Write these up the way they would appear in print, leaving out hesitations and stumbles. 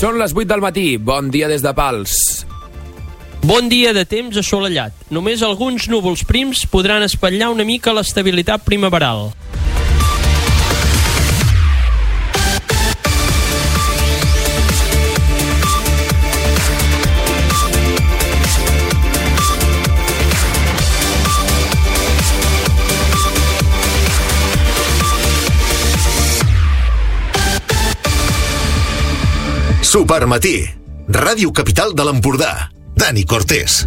Són les 8 del matí. Bon dia des de Pals. Bon dia de temps assolellat. Només alguns núvols prims podran espatllar una mica l'estabilitat primaveral. Supermatí, Ràdio Capital de l'Empordà. Dani Cortés.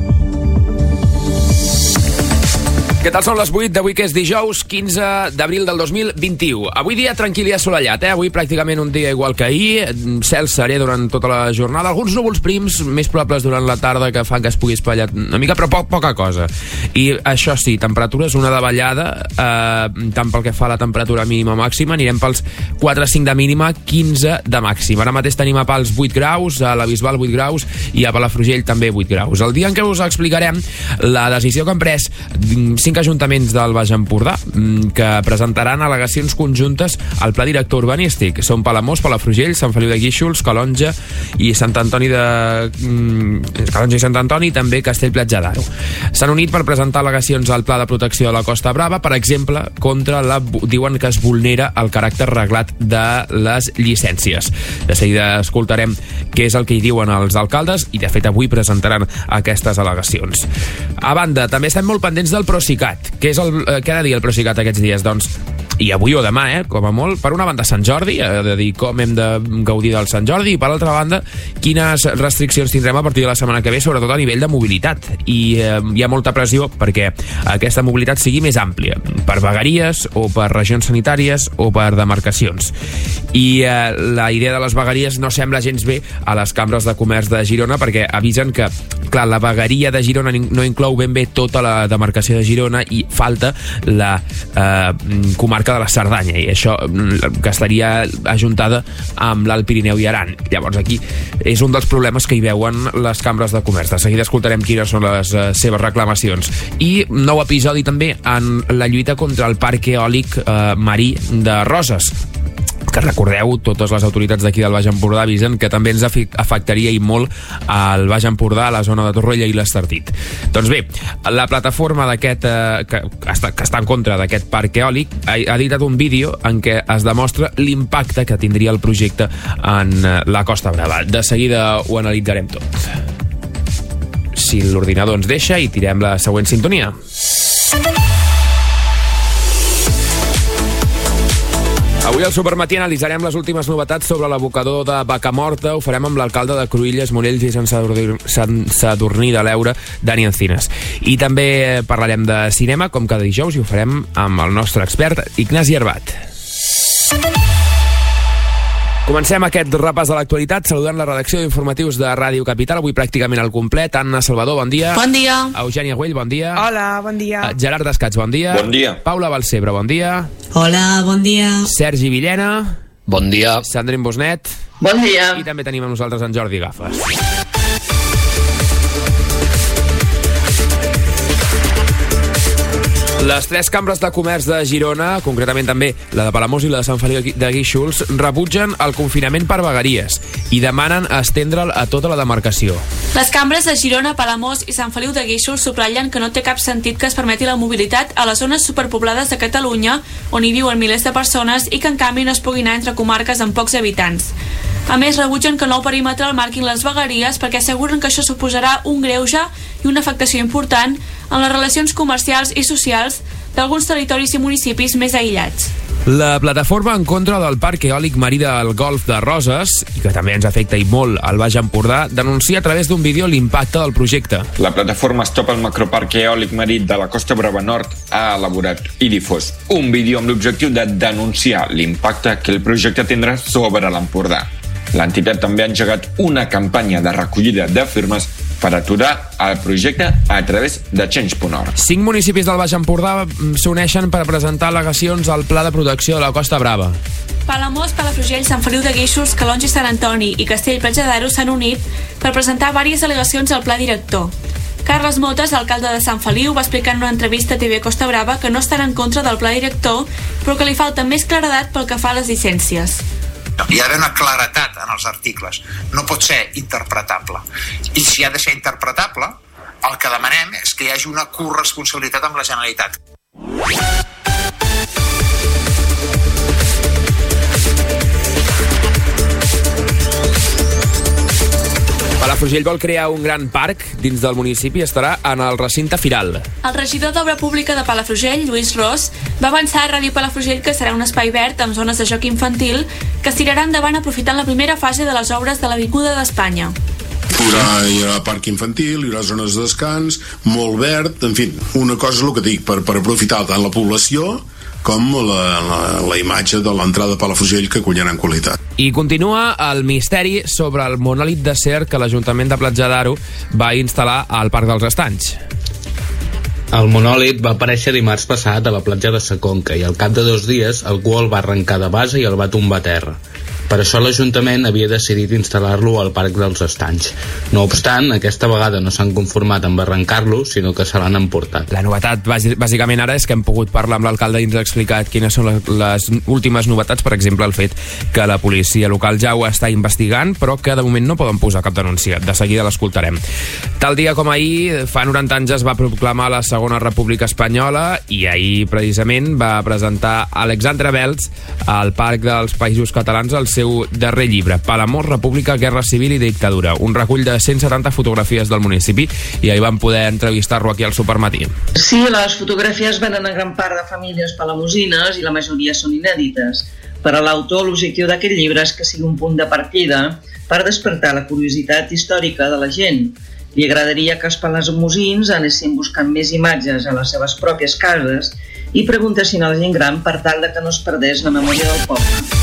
Què tal són les 8 d'avui, que és dijous 15 d'abril del 2021. Avui dia tranquil i assolellat, Avui pràcticament un dia igual que ahir, cel serè durant tota la jornada, alguns núvols prims més probables durant la tarda que fan que es pugui espatllar una mica, però poca cosa. I això sí, temperatures, una davallada, tant pel que fa a la temperatura mínima o màxima, anirem pels 4-5 de mínima, 15 de màxima. Ara mateix tenim a Pals 8 graus, a la Bisbal 8 graus i a Palafrugell també 8 graus. El dia en què us explicarem la decisió que han pres 5 ajuntaments del Baix Empordà que presentaran al·legacions conjuntes al pla director urbanístic. Són Palamós, Palafrugell, Sant Feliu de Guíxols, Calonge i Sant Antoni i també Castell-Platja d'Aro. S'han unit per presentar al·legacions al pla de protecció de la Costa Brava, per exemple, diuen que es vulnera el caràcter reglat de les llicències. De seguida escoltarem què és el que hi diuen els alcaldes i, de fet, avui presentaran aquestes al·legacions. A banda, també estem molt pendents del Procicat. Què ha de dir el Procicat aquests dies? Doncs, i avui o demà, com a molt, per una banda Sant Jordi, de dir com hem de gaudir del Sant Jordi, i per l'altra banda quines restriccions tindrem a partir de la setmana que ve, sobretot a nivell de mobilitat. I hi ha molta pressió perquè aquesta mobilitat sigui més àmplia, per vegueries o per regions sanitàries o per demarcacions. I la idea de les vegueries no sembla gens bé a les cambres de comerç de Girona, perquè avisen que, clar, la vegueria de Girona no inclou ben bé tota la demarcació de Girona i falta la comarca de la Cerdanya, i això que estaria ajuntada amb l'Alt Pirineu i Aran. Llavors aquí és un dels problemes que hi veuen les cambres de comerç. De seguida escoltarem quines són les seves reclamacions. I nou episodi també en la lluita contra el parc eòlic marí de Roses, que recordeu, totes les autoritats d'aquí del Baix Empordà avisen que també ens afectaria i molt al Baix Empordà, a la zona de Torroella i l'Estartit. Doncs bé, la plataforma d'aquest que està en contra d'aquest parc eòlic ha editat un vídeo en què es demostra l'impacte que tindria el projecte en la Costa Brava. De seguida ho analitzarem tot. Si l'ordinador ens deixa, i tirem la següent sintonia. Avui al Supermatí analitzarem les últimes novetats sobre l'abocador de Vacamorta. Ho farem amb l'alcalde de Cruïlles, Monells i Sant Sadurní de l'Eure, Dani Encinas. I també parlarem de cinema, com cada dijous, i ho farem amb el nostre expert, Ignasi Arbat. Comencem aquest repàs de l'actualitat saludant la redacció d'informatius de Ràdio Capital, avui pràcticament al complet. Anna Salvador, bon dia. Bon dia. Eugènia Güell, bon dia. Hola, bon dia. Gerard Descats, bon dia. Bon dia. Paula Balcebre, bon dia. Hola, bon dia. Sergi Villena. Bon dia. Sandrine Bosnet. Bon dia. I també tenim amb nosaltres en Jordi Gafes. Les 3 cambres de comerç de Girona, concretament també la de Palamós i la de Sant Feliu de Guíxols, rebutgen el confinament per vegueries i demanen estendre'l a tota la demarcació. Les cambres de Girona, Palamós i Sant Feliu de Guíxols subratllen que no té cap sentit que es permeti la mobilitat a les zones superpoblades de Catalunya, on hi viuen milers de persones, i que en canvi no es pugui anar entre comarques amb pocs habitants. A més, rebutgen que el nou perímetre el marquin les vegueries perquè asseguren que això suposarà un greuge i una afectació important en les relacions comercials i socials d'alguns territoris i municipis més aïllats. La plataforma en contra del parc eòlic marí del Golf de Roses, i que també ens afecta i molt al Baix Empordà, denuncia a través d'un vídeo l'impacte del projecte. La plataforma Stop al macroparc eòlic marí de la Costa Brava Nord ha elaborat i difós un vídeo amb l'objectiu de denunciar l'impacte que el projecte tindrà sobre l'Empordà. L'entitat també ha engegat una campanya de recollida de firmes per aturar el projecte a través de Change.org. 5 municipis del Baix Empordà s'uneixen per presentar al·legacions al Pla de Protecció de la Costa Brava. Palamós, Palafrugell, Sant Feliu de Guíxols, Calonge i Sant Antoni i Castell-Platja d'Aro s'han unit per presentar diverses al·legacions al pla director. Carles Motes, alcalde de Sant Feliu, va explicar en una entrevista a TV Costa Brava que no estan en contra del pla director, però que li falta més claredat pel que fa a les llicències. Hi ha d'haver una claretat en els articles. No pot ser interpretable. I si ha de ser interpretable, el que demanem és que hi hagi una corresponsabilitat amb la Generalitat. Palafrugell vol crear un gran parc dins del municipi i estarà en el recinte firal. El regidor d'Obra Pública de Palafrugell, Lluís Ros, va avançar a Ràdio Palafrugell que serà un espai verd amb zones de joc infantil que es tirarà endavant aprofitant la primera fase de les obres de l'Avinguda d'Espanya. Hi haurà parc infantil, hi haurà zones de descans, molt verd, en fi, una cosa és el que dic, per aprofitar tant la població com la imatge de l'entrada de Palafrugell que acollarà en qualitat. I continua el misteri sobre el monòlit d'acer que l'Ajuntament de Platja d'Aro va instal·lar al Parc dels Estanys. El monòlit va aparèixer dimarts passat a la platja de Sa Conca i al cap de 2 dies algú el va arrencar de base i el va tombar a terra. Per això l'Ajuntament havia decidit instal·lar-lo al Parc dels Estanys. No obstant, aquesta vegada no s'han conformat amb arrencar-lo, sinó que se l'han emportat. La novetat, bàsicament ara, és que hem pogut parlar amb l'alcalde i ens ha explicat quines són les últimes novetats, per exemple, el fet que la policia local ja ho està investigant, però que de moment no poden posar cap denúncia. De seguida l'escoltarem. Tal dia com ahir, fa 90 anys es va proclamar la Segona República Espanyola i ahir, precisament, va presentar Alexandre Belz al Parc dels Països Catalans el seu darrer llibre, Palamós, República, Guerra Civil i Dictadura, un recull de 170 fotografies del municipi, i ahir vam poder entrevistar-lo aquí al Supermatí. Sí, les fotografies venen en gran part de famílies palamosines i la majoria són inèdites. Per a l'autor, l'objectiu d'aquest llibre és que sigui un punt de partida per despertar la curiositat històrica de la gent. Li agradaria que els palamosins anessin buscant més imatges a les seves pròpies cases i preguntessin a la gent gran per tal de que no es perdés la memòria del poble.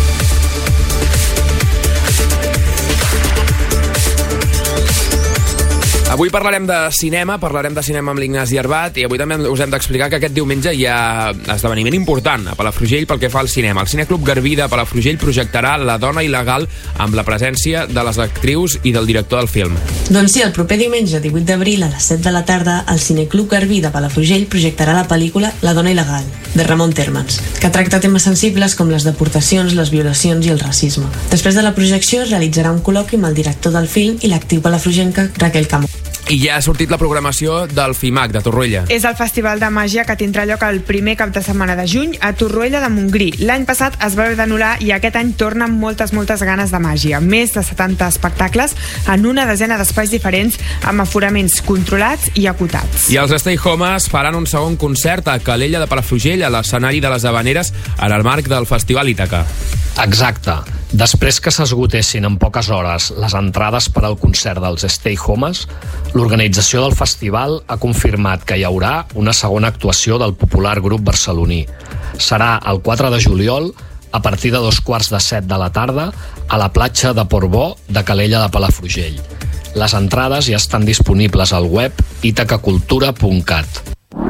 Avui parlarem de cinema amb l'Ignasi Arbat, i avui també us hem d'explicar que aquest diumenge hi ha esdeveniment important a Palafrugell pel que fa al cinema. El Cineclub Garbí de Palafrugell projectarà La dona il·legal amb la presència de les actrius i del director del film. Doncs sí, el proper diumenge 18 d'abril a les 7 de la tarda el Cineclub Garbí de Palafrugell projectarà la pel·lícula La dona il·legal, de Ramon Térmens, que tracta temes sensibles com les deportacions, les violacions i el racisme. Després de la projecció es realitzarà un col·loqui amb el director del film i l'actriu palafrugenca Raquel Camó. I ja ha sortit la programació del FIMAC de Torroella. És el festival de màgia que tindrà lloc el primer cap de setmana de juny a Torroella de Montgrí. L'any passat es va haver d'anul·lar i aquest any torna amb moltes ganes de màgia. Més de 70 espectacles en una desena d'espais diferents amb aforaments controlats i acotats. I els Stay Homes faran un segon concert a Calella de Palafrugell a l'escenari de les Havaneres en el marc del Festival Ítaca. Exacte. Després que s'esgotessin en poques hores les entrades per al concert dels Stay Homes, l'organització del festival ha confirmat que hi haurà una segona actuació del popular grup barceloní. Serà el 4 de juliol a partir de 2:15 de la tarda a la platja de Portbó de Calella de Palafrugell. Les entrades ja estan disponibles al web itacacultura.cat.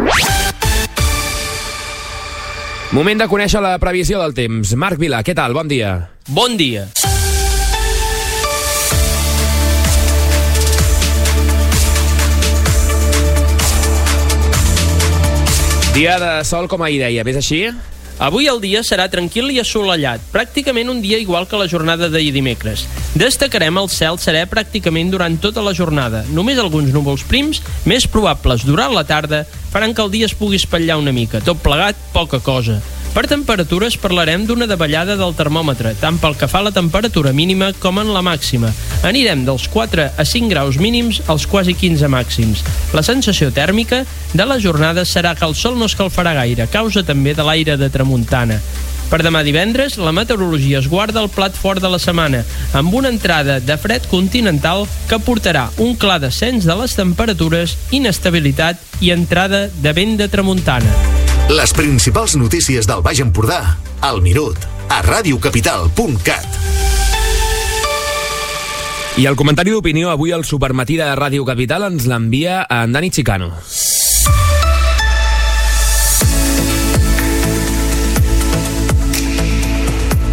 Moment de conèixer la previsió del temps. Marc Vila, què tal? Bon dia. Bon dia. Dia de sol, com ahir deia, és així? Avui el dia serà tranquil i assolellat, pràcticament un dia igual que la jornada d'ahir dimecres. Destacarem el cel serè pràcticament durant tota la jornada. Només alguns núvols prims, més probables durant la tarda, faran que el dia es pugui espatllar una mica. Tot plegat, poca cosa. Per temperatures parlarem d'una davallada del termòmetre, tant pel que fa a la temperatura mínima com en la màxima. Anirem dels 4 a 5 graus mínims als quasi 15 màxims. La sensació tèrmica de la jornada serà que el sol no escalfarà gaire, a causa també de l'aire de tramuntana. Per demà divendres, la meteorologia es guarda el plat fort de la setmana, amb una entrada de fred continental que portarà un clar descens de les temperatures, inestabilitat i entrada de vent de tramuntana. Les principals notícies del Baix Empordà, al minut, a radiocapital.cat. I el comentari d'opinió avui al Supermatí de Ràdio Capital ens l'envia en Dani Chicano.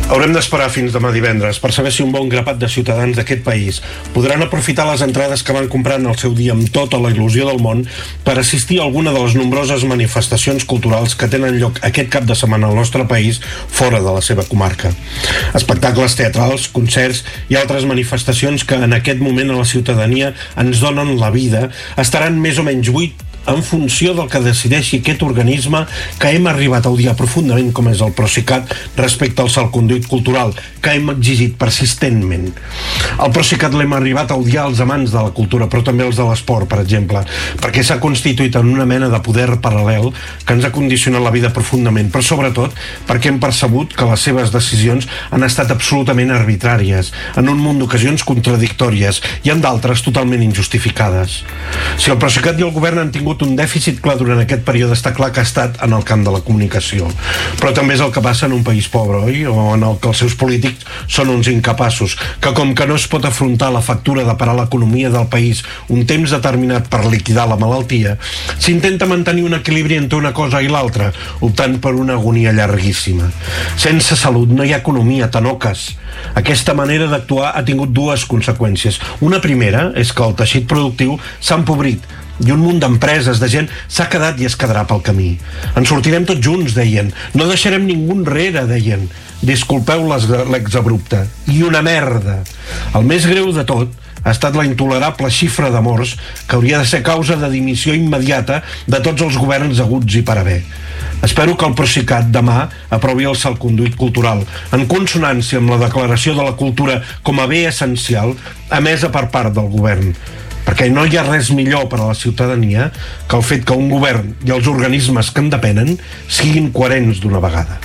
Haurem d'esperar fins demà divendres per saber si un bon grapat de ciutadans d'aquest país podran aprofitar les entrades que van comprar en el seu dia amb tota la il·lusió del món per assistir a alguna de les nombroses manifestacions culturals que tenen lloc aquest cap de setmana al nostre país fora de la seva comarca. Espectacles teatrals, concerts i altres manifestacions que en aquest moment a la ciutadania ens donen la vida estaran més o menys buit en funció del que decideixi aquest organisme que hem arribat a odiar profundament com és el Procicat respecte al salconduit cultural que hem exigit persistentment. El Procicat l'hem arribat a odiar als amants de la cultura, però també als de l'esport, per exemple, perquè s'ha constituït en una mena de poder paral·lel que ens ha condicionat la vida profundament, però sobretot perquè hem percebut que les seves decisions han estat absolutament arbitràries, en un munt d'ocasions contradictòries i en d'altres totalment injustificades. Si el Procicat i el govern han tingut un dèficit clar durant aquest període, està clar que ha estat en el camp de la comunicació, però també és el que passa en un país pobre, oi? O en el que els seus polítics són uns incapaços, que com que no es pot afrontar la factura de parar l'economia del país un temps determinat per liquidar la malaltia, s'intenta mantenir un equilibri entre una cosa i l'altra, optant per una agonia llarguíssima. Sense salut no hi ha economia, tanoques. Aquesta manera d'actuar ha tingut dues conseqüències. Una primera és que el teixit productiu s'ha empobrit i un munt d'empreses, de gent, s'ha quedat i es quedarà pel camí. En sortirem tots junts, deien. No deixarem ningú enrere, deien. Disculpeu l'exabrupte. I una merda. El més greu de tot ha estat la intolerable xifra de morts que hauria de ser causa de dimissió immediata de tots els governs haguts i per haver. Espero que el Procicat demà aprovi el salconduit cultural, en consonància amb la declaració de la cultura com a bé essencial emesa per part del govern, perquè no hi ha res millor per a la ciutadania que el fet que un govern i els organismes que en depenen siguin coherents d'una vegada.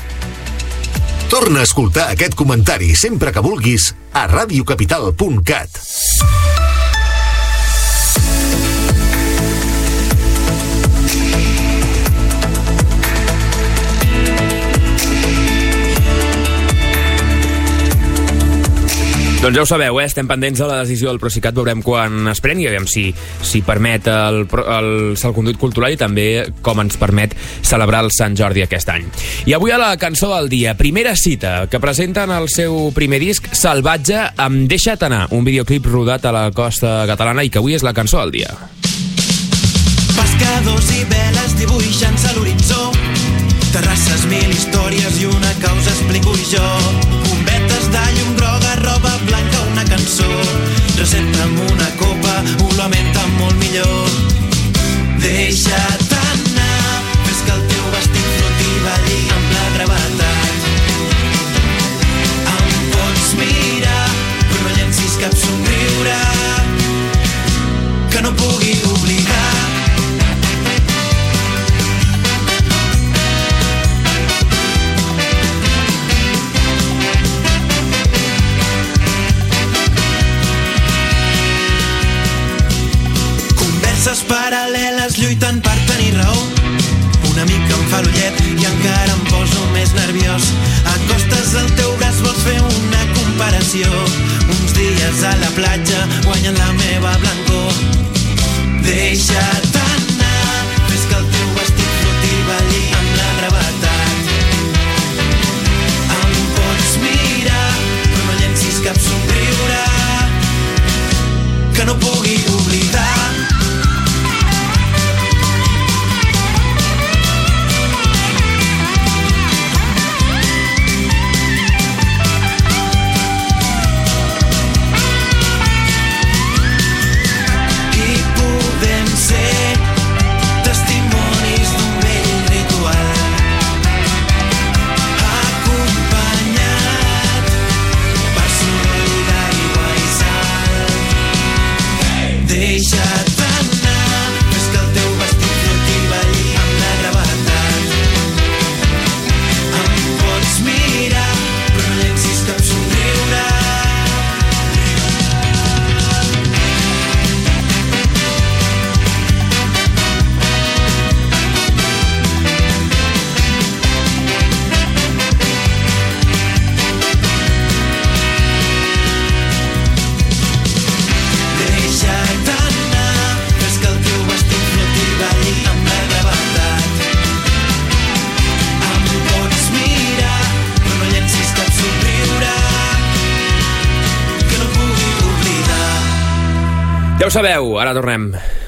Torna a escoltar aquest comentari sempre que vulguis a radiocapital.cat. Doncs ja ho sabeu, estem pendents de la decisió del Procicat, veurem quan es pren i veurem si permet el salconduit cultural i també com ens permet celebrar el Sant Jordi aquest any. I avui a la cançó del dia, Primera cita, que presenten el seu primer disc, Salvatge, amb Deixa't anar, un videoclip rodat a la costa catalana i que avui és la cançó del dia. Pescadors i veles dibuixant-se a l'horitzó, terrasses, mil històries i una causa explico jo. Bombetes de llum groga, roba blanca, una cançó. Recepta amb una copa, olor a menta molt millor. Deixa't anar, fes que el teu vestit floti i balli amb la gravetat. Em pots mirar, però no llencis cap somriure que no pugui oblidar. Paral·leles lluitant per tenir raó. Una mica em fa l'ullet i encara em poso més nerviós. Acostes el teu braç, vols fer una comparació. Uns dies a la platja guanyen la meva blancor. Deixa't anar, fes que el teu vestit floti i balli amb la gravetat. Em pots mirar, però no llencis cap somriure que no pugui oblidar. Ja ho sabeu, ara tornem.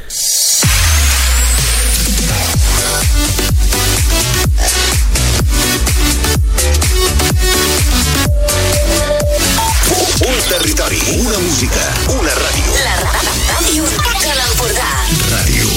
Un territori, una música, una ràdio. La ràdio de l'Empordà. Ràdio.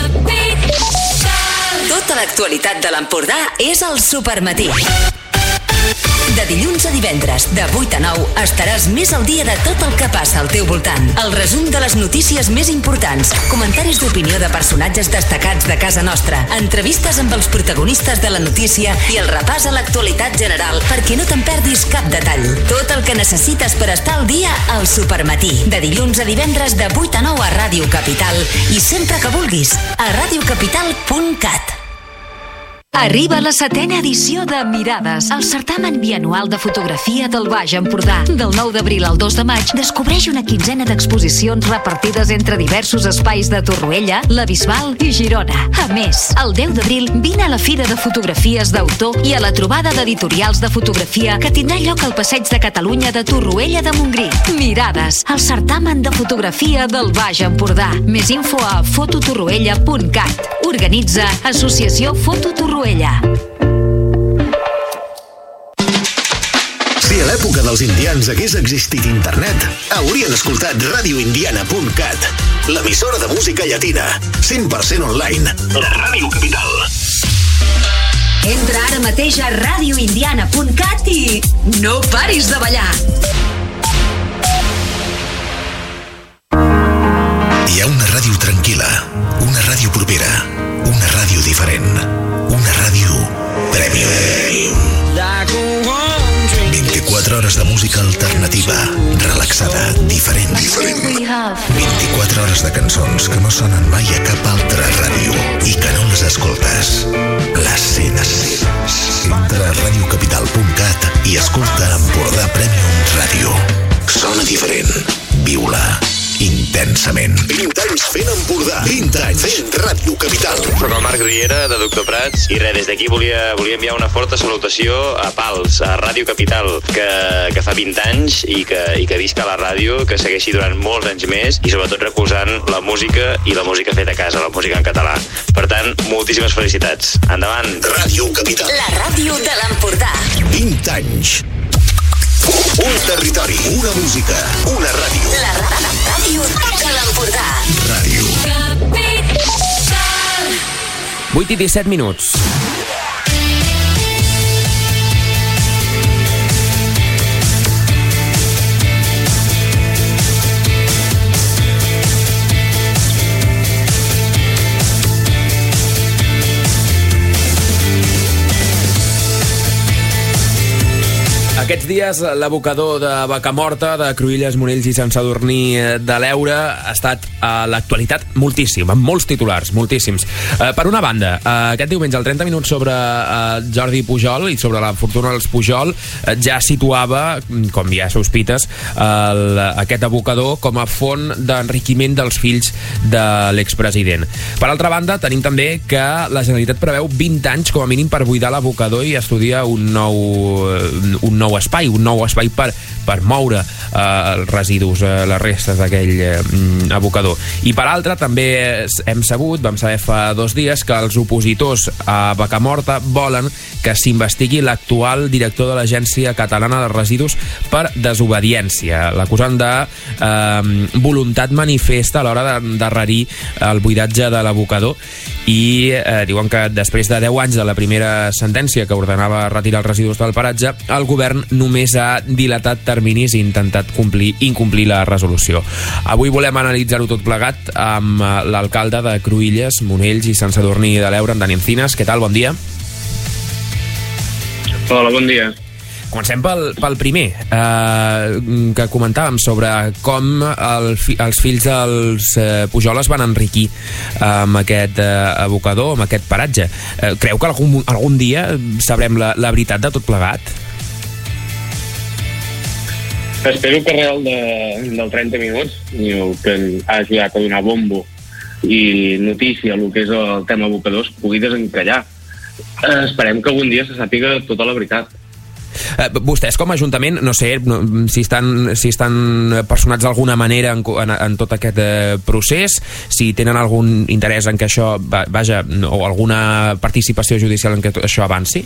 Tota l'actualitat de l'Empordà és al Supermatí. De dilluns a divendres, de 8 a 9, estaràs més al dia de tot el que passa al teu voltant. El resum de les notícies més importants, comentaris d'opinió de personatges destacats de casa nostra, entrevistes amb els protagonistes de la notícia i el repàs a l'actualitat general perquè no te'n perdis cap detall. Tot el que necessites per estar al dia al Supermatí. De dilluns a divendres, de 8 a 9 a Ràdio Capital i sempre que vulguis a radiocapital.cat. Arriba la 7ª edició de Mirades, el certamen bianual de fotografia del Baix Empordà. Del 9 d'abril al 2 de maig descobreix una quinzena d'exposicions repartides entre diversos espais de Torroella, la Bisbal i Girona. A més, el 10 d'abril vine a la Fira de Fotografies d'Autor i a la trobada d'editorials de fotografia que tindrà lloc al Passeig de Catalunya de Torroella de Montgrí. Mirades, el certamen de fotografia del Baix Empordà. Més info a fototorroella.cat. Organitza Associació Foto Torroella. Si a l'època dels indians hagués existit internet, haurien escoltat radioindiana.cat, l'emissora de música llatina, 100% online, la Ràdio Capital. Entra ara mateix a radioindiana.cat i no paris de ballar. Hi ha una ràdio tranquil·la, una ràdio propera, una ràdio diferent, una ràdio Premium. 24 hores de música alternativa, relaxada, diferent. 24 hores de cançons que no sonen mai a cap altra ràdio i que no les escoltes. Les cenes. Entra a radiocapital.cat i escolta Empordà Premium Ràdio. Sona diferent. Viu-la intensament. 20 anys fent Empordà. 20 anys fent Ràdio Capital. Soc el Marc Riera, de Doctor Prats, i res, des d'aquí volia enviar una forta salutació a Pals, a Ràdio Capital, que fa 20 anys i que visca la ràdio, que segueixi durant molts anys més i sobretot recolzant la música i la música feta a casa, la música en català. Per tant, moltíssimes felicitats. Endavant. Ràdio Capital. La ràdio de l'Empordà. 20 anys. Un territori, una música, una ràdio. La ràdio de l'Empordà. Ràdio. 8 i 17 minuts. Aquests dies l'abocador de Vacamorta, de Cruïlles, Monells i Sant Sadurní de l'Eure ha estat a l'actualitat moltíssim, amb molts titulars, moltíssims. Per una banda, aquest diumenge, al 30 minuts sobre Jordi Pujol i sobre la fortuna dels Pujol, ja situava, com ja sospites, aquest abocador com a font d'enriquiment dels fills de l'expresident. Per altra banda, tenim també que la Generalitat preveu 20 anys com a mínim per buidar l'abocador i estudia un nou espai per moure els residus, les restes d'aquell abocador. I per altra, també hem sabut, vam saber fa 2 dies, que els opositors a Vacamorta volen que s'investigui l'actual director de l'Agència Catalana de Residus per desobediència. L'acusen de voluntat manifesta a l'hora d'endarrerir el buidatge de l'abocador i diuen que després de 10 anys de la primera sentència que ordenava retirar els residus del paratge, el govern només ha dilatat terminis i intentat incomplir la resolució. Avui volem analitzar-ho tot plegat amb l'alcalde de Cruïlles, Monells i Sant Sadurní de l'Eure, en Dani Encinas. Què tal? Bon dia. Hola, bon dia. Comencem pel primer, que comentàvem sobre com els fills dels Pujol es van enriquir amb aquest abocador, amb aquest paratge. Creu que algun dia sabrem la veritat de tot plegat? Espero que arrel del 30 minuts, que ha ajudat a donar bombo i notícia el que és el tema abocadors, pugui desencallar. Esperem que algun dia se sàpiga tota la veritat. Vostès com a Ajuntament, no sé si estan personats d'alguna manera en tot aquest procés, si tenen algun interès en que això, vaja, o alguna participació judicial en que això avanci?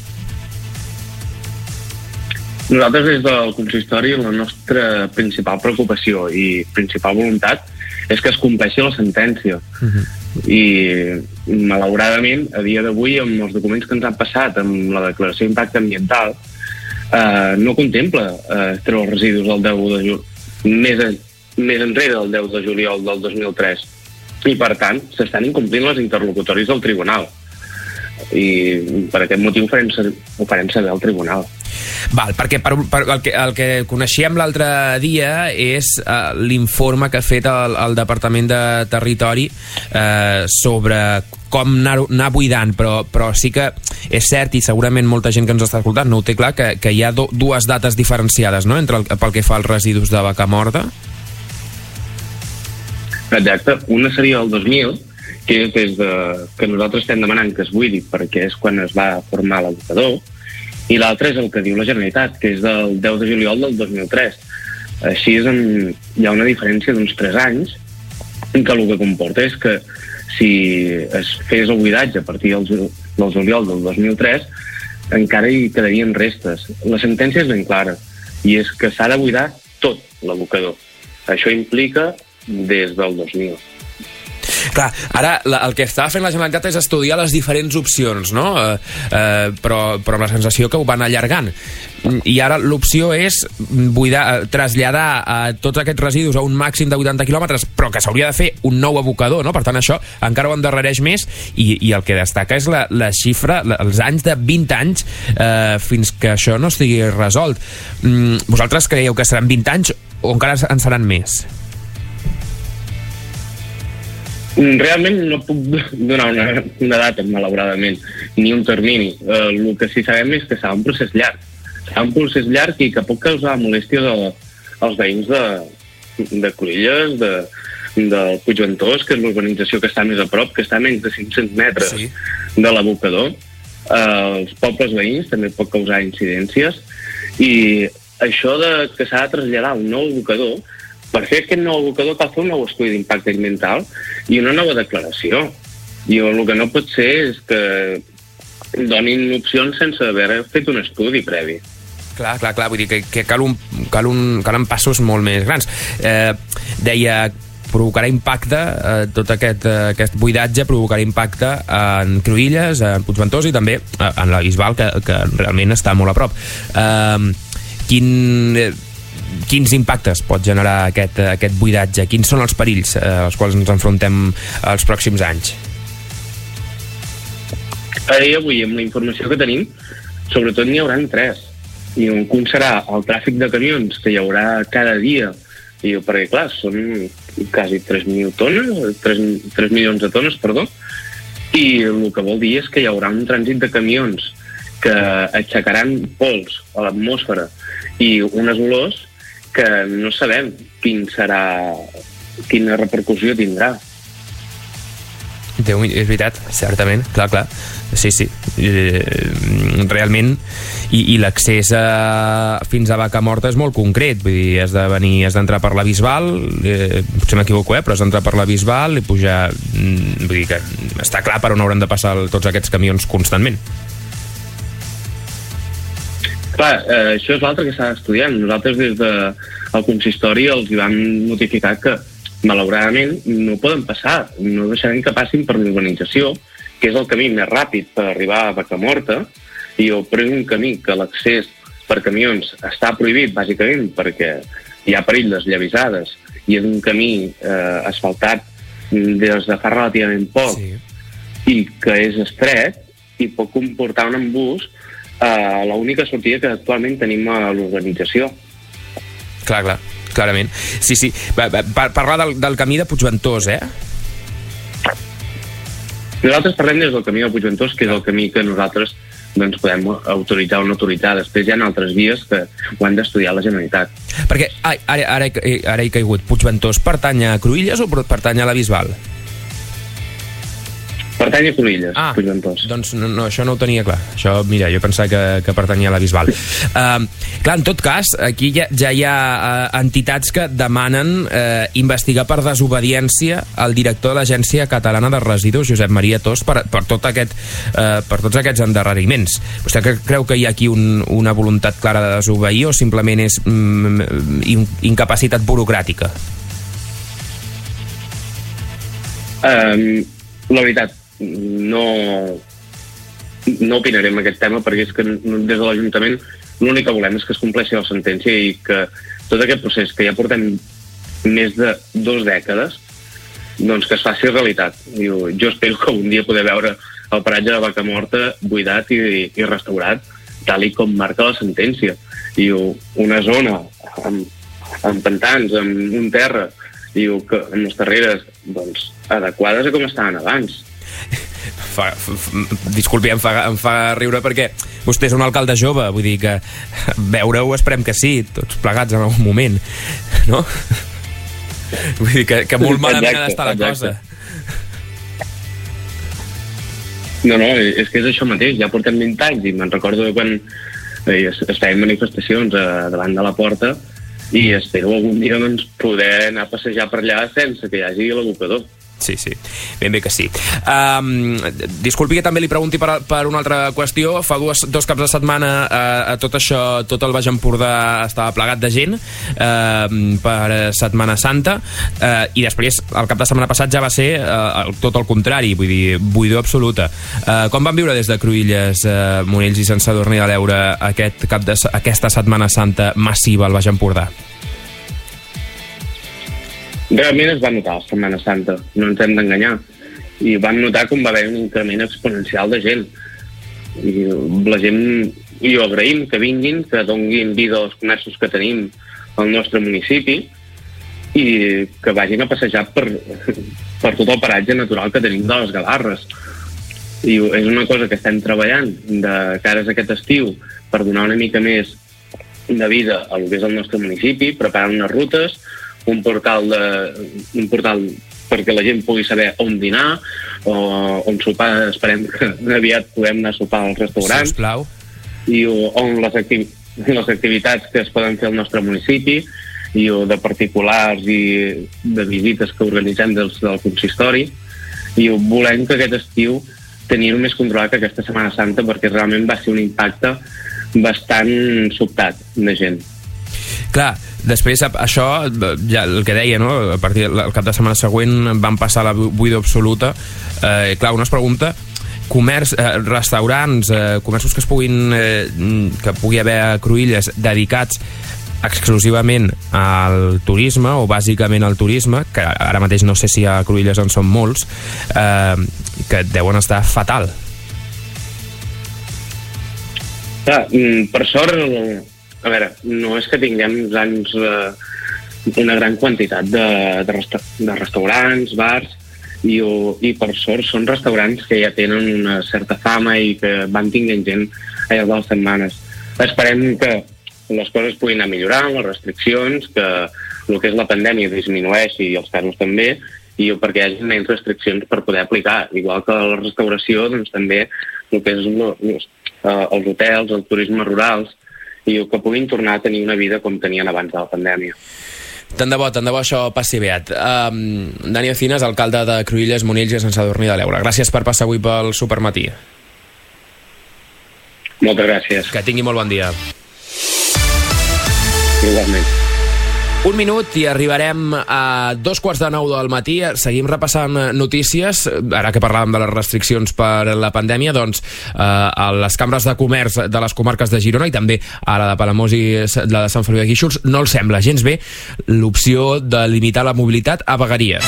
Nosaltres des del consistori la nostra principal preocupació i principal voluntat és que es compleixi la sentència. I malauradament a dia d'avui amb els documents que ens han passat amb la declaració d'impacte ambiental no contempla treure els residus del 10 de juliol més enrere del 10 de juliol del 2003 i per tant s'estan incomplint les interlocutòries del tribunal i per aquest motiu ho farem saber al tribunal. Val, perquè el que coneixíem l'altre dia és l'informe que ha fet el Departament de Territori sobre com anar buidant, però sí que és cert, i segurament molta gent que ens està escoltant no ho té clar, que hi ha dues dates diferenciades, no?, pel que fa als residus de Vacamorta. Exacte, una seria el 2000, que és des que nosaltres estem demanant que es buidi perquè és quan es va formar l'abocador, i l'altre és el que diu la Generalitat, que és del 10 de juliol del 2003. Així hi ha una diferència d'uns 3 anys, que el que comporta és que si es fes el buidatge a partir del juliol del 2003, encara hi quedarien restes. La sentència és ben clara, i és que s'ha de buidar tot l'abocador. Això implica des del 2000. Clar, ara el que estava fent la Generalitat és estudiar les diferents opcions, no? Però amb la sensació que ho van allargant. I ara l'opció és traslladar tots aquests residus a un màxim de 80 quilòmetres, però que s'hauria de fer un nou abocador, no? Per tant, això encara ho endarrereix més i el que destaca és la xifra, els anys de 20 anys fins que això no estigui resolt. Vosaltres creieu que seran 20 anys o encara en seran més? Realment no puc donar una data, malauradament, ni un termini. El que sí sabem és que serà un procés llarg. Serà un procés llarg i que pot causar molèstia als veïns de Cruïlles, del Puigventós, que és l'urbanització que està més a prop, que està a menys de 500 metres de l'abocador. Els pobles veïns també pot causar incidències i això que s'ha de traslladar un nou abocador. Per fer aquest nou abocador cal fer un nou estudi d'impacte ambiental i una nova declaració. I el que no pot ser és que donin opcions sense haver fet un estudi previ. Clar, vull dir que calen passos molt més grans. Deia, provocarà impacte, tot aquest buidatge provocarà impacte en Cruïlles, en Puigventós i també en la Bisbal, que realment està molt a prop. Quins impactes pot generar aquest buidatge? Quins són els perills als quals ens enfrontem els pròxims anys? Avui, amb la informació que tenim, sobretot n'hi haurà 3. I un serà el tràfic de camions que hi haurà cada dia, perquè clar, són quasi 3 milions de tones, i el que vol dir és que hi haurà un trànsit de camions que aixecaran pols a l'atmosfera i unes olors que no sabem quina repercussió tindrà. És veritat, certament, clar. Sí. Realment, i l'accés fins a Vacamorta és molt concret, vull dir, has d'entrar per la Bisbal, potser m'equivoco, però has d'entrar per la Bisbal i pujar, vull dir que està clar per on hauran de passar tots aquests camions constantment. Clar, això és l'altre que s'ha d'estudiar. Nosaltres des del consistori els vam notificar que malauradament no poden passar, no deixarem que passin per l'urbanització, que és el camí més ràpid per arribar a Vacamorta, però és un camí que l'accés per camions està prohibit bàsicament perquè hi ha perill desllavissades i és un camí asfaltat des de fa relativament poc i que és estret i pot comportar un embús a l'única sortida que actualment tenim a l'urbanització. Clarament. Sí. Parlar del camí de Puigventós, Nosaltres parlem des del camí de Puigventós, que és el camí que nosaltres podem autoritzar o no autoritzar. Després hi ha altres vies que ho han d'estudiar la Generalitat. Perquè ara he caigut. Puigventós pertany a Cruïlles o pertany a la Bisbal? Pertany a Cruïlles, Puigventós. Doncs no, això no ho tenia clar. Això, mira, jo pensava que pertanyia a la Bisbal. Clar, en tot cas, aquí ja hi ha entitats que demanen investigar per desobediència el director de l'Agència Catalana de Residus, Josep Maria Tos, per tots aquests endarreriments. Vostè creu que hi ha aquí una voluntat clara de desobeir o simplement és incapacitat burocràtica? La veritat, no opinaré en aquest tema perquè és que des de l'Ajuntament l'únic que volem és que es compleixi la sentència i que tot aquest procés que ja portem més de 2 dècades doncs que es faci realitat. Jo espero que un dia poder veure el paratge de Vacamorta buidat i restaurat tal i com marca la sentència. I una zona amb pantans, amb un terra amb les terreres doncs, adequades a com estaven abans. Disculpi, em fa riure perquè vostè és un alcalde jove, vull dir que veure-ho esperem que sí, tots plegats en algun moment, no? Vull dir que molt malament ha d'estar la cosa. No, és que és això mateix, ja portem 20 anys i me'n recordo quan es feien manifestacions davant de la porta i espero algun dia doncs, poder anar a passejar per allà sense que hi hagi l'abocador. Sí, ben bé que sí. Disculpi que també li pregunti per una altra qüestió. Fa dos caps de setmana tot el Baix Empordà estava plegat de gent per Setmana Santa i després el cap de setmana passat ja va ser tot el contrari, vull dir, buidor absoluta. Com van viure des de Cruïlles, Monells i Sant Sadurní de l'Heura aquesta Setmana Santa massiva al Baix Empordà? Realment es va notar la Setmana Santa, no ens hem d'enganyar, i vam notar com va haver un increment exponencial de gent. I la gent, i ho agraïm que vinguin, que donguin vida als comerços que tenim al nostre municipi i que vagin a passejar per tot el paratge natural que tenim de les Gavarres. I és una cosa que estem treballant de cares a aquest estiu per donar una mica més de vida a lo que és el nostre municipi, preparant unes rutes, un portal perquè la gent pugui saber on dinar o on sopar, esperem que aviat puguem anar a sopar als restaurants. Sisplau. I on les activitats que es poden fer al nostre municipi i de particulars i de visites que organitzem del consistori, i volem que aquest estiu tenir-ho més controlat que aquesta Setmana Santa perquè realment va ser un impacte bastant sobtat de gent. Clar, després això, ja el que deia, no? A partir del cap de setmana següent van passar la buida absoluta. Clar, una es pregunta, restaurants, comerços que pugui haver a Cruïlles dedicats exclusivament al turisme o bàsicament al turisme, que ara mateix no sé si a Cruïlles en són molts, que deuen estar fatal. Clar, per sort, a veure, no és que tinguem anys una gran quantitat de restaurants, bars, i per sort són restaurants que ja tenen una certa fama i que van tinguent gent allà de les setmanes. Esperem que les coses puguin anar millorant, les restriccions, que el que és la pandèmia disminueixi i els casos també, i perquè hi hagi menys restriccions per poder aplicar. Igual que la restauració, doncs també el que és els hotels, el turisme rurals, i que puguin tornar a tenir una vida com tenien abans de la pandèmia. Tant de bo això passi beat. Dani Encinas, alcalde de Cruïlles, Monells i Sant Sadurní de l'Heura. Gràcies per passar avui pel Supermatí. Moltes gràcies. Que tingui molt bon dia. Igualment. Un minut i arribarem a 8:45 del matí. Seguim repassant notícies. Ara que parlàvem de les restriccions per la pandèmia, doncs a les cambres de comerç de les comarques de Girona i també a la de Palamós i la de Sant Feliu de Guíxols no els sembla gens bé l'opció de limitar la mobilitat a vegueries.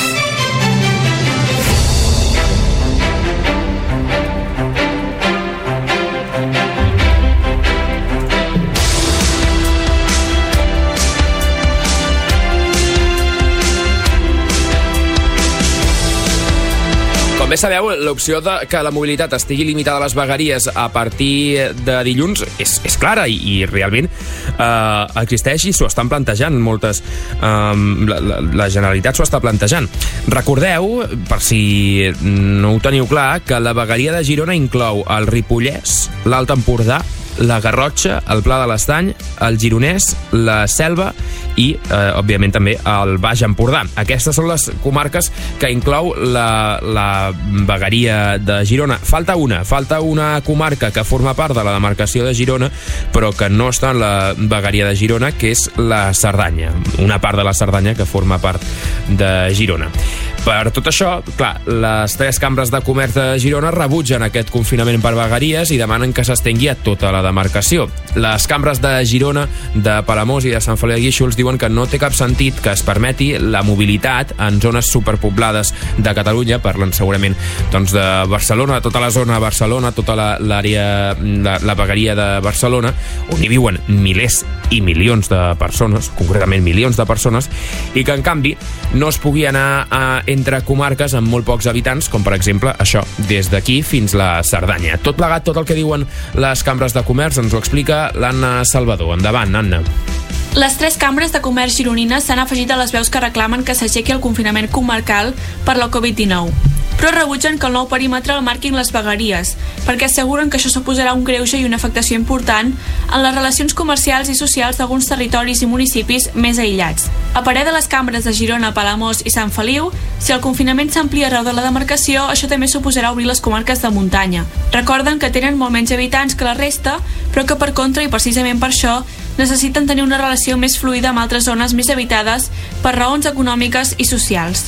També sabeu, l'opció que la mobilitat estigui limitada a les vegueries a partir de dilluns és clara i realment existeix i s'ho estan plantejant moltes. La Generalitat s'ho està plantejant. Recordeu, per si no ho teniu clar, que la vegueria de Girona inclou el Ripollès, l'Alt Empordà, la Garrotxa, el Pla de l'Estany, el Gironès, la Selva i, òbviament, també el Baix Empordà. Aquestes són les comarques que inclou la vegueria de Girona. Falta una comarca que forma part de la demarcació de Girona, però que no està en la vegueria de Girona, que és la Cerdanya. Una part de la Cerdanya que forma part de Girona. Per tot això, clar, les 3 cambres de comerç de Girona rebutgen aquest confinament per vegueries i demanen que s'estengui a tota la demarcació. Les cambres de Girona, de Palamós i de Sant Feliu de Guíxols diuen que no té cap sentit que es permeti la mobilitat en zones superpoblades de Catalunya, parlen segurament doncs, de Barcelona, tota la zona de Barcelona, tota l'àrea, la vegueria de Barcelona, on hi viuen milers i milions de persones, concretament milions de persones, i que en canvi no es pugui anar entre comarques amb molt pocs habitants, com per exemple això, des d'aquí fins la Cerdanya. Tot plegat, tot el que diuen les cambres de comerç, ens ho explica l'Anna Salvador. Endavant, Anna. Les 3 cambres de comerç gironines s'han afegit a les veus que reclamen que s'aixequi el confinament comarcal per la Covid-19, però rebutgen que el nou perímetre el marquin les vegueries, perquè asseguren que això suposarà un greuge i una afectació important en les relacions comercials i socials d'alguns territoris i municipis més aïllats. A parer de les cambres de Girona, Palamós i Sant Feliu, si el confinament s'amplia arreu de la demarcació, això també suposarà obrir les comarques de muntanya. Recorden que tenen molt menys habitants que la resta, però que per contra, i precisament per això, necessiten tenir una relació més fluida amb altres zones més habitades per raons econòmiques i socials.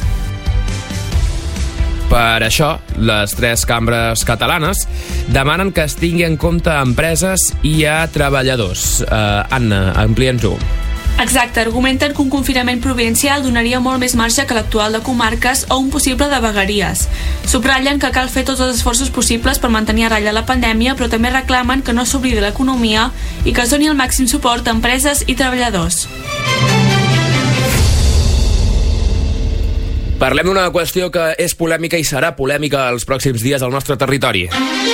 Per això, les 3 cambres catalanes demanen que es tingui en compte a empreses i a treballadors. Anna, amplia'ns-ho. Exacte, argumenten que un confinament provincial donaria molt més marge que l'actual de comarques o un possible de vegueries. Subratllen que cal fer tots els esforços possibles per mantenir a ratlla la pandèmia, però també reclamen que no s'oblidi l'economia i que es doni el màxim suport a empreses i treballadors. Parlem d'una qüestió que és polèmica i serà polèmica els pròxims dies al nostre territori.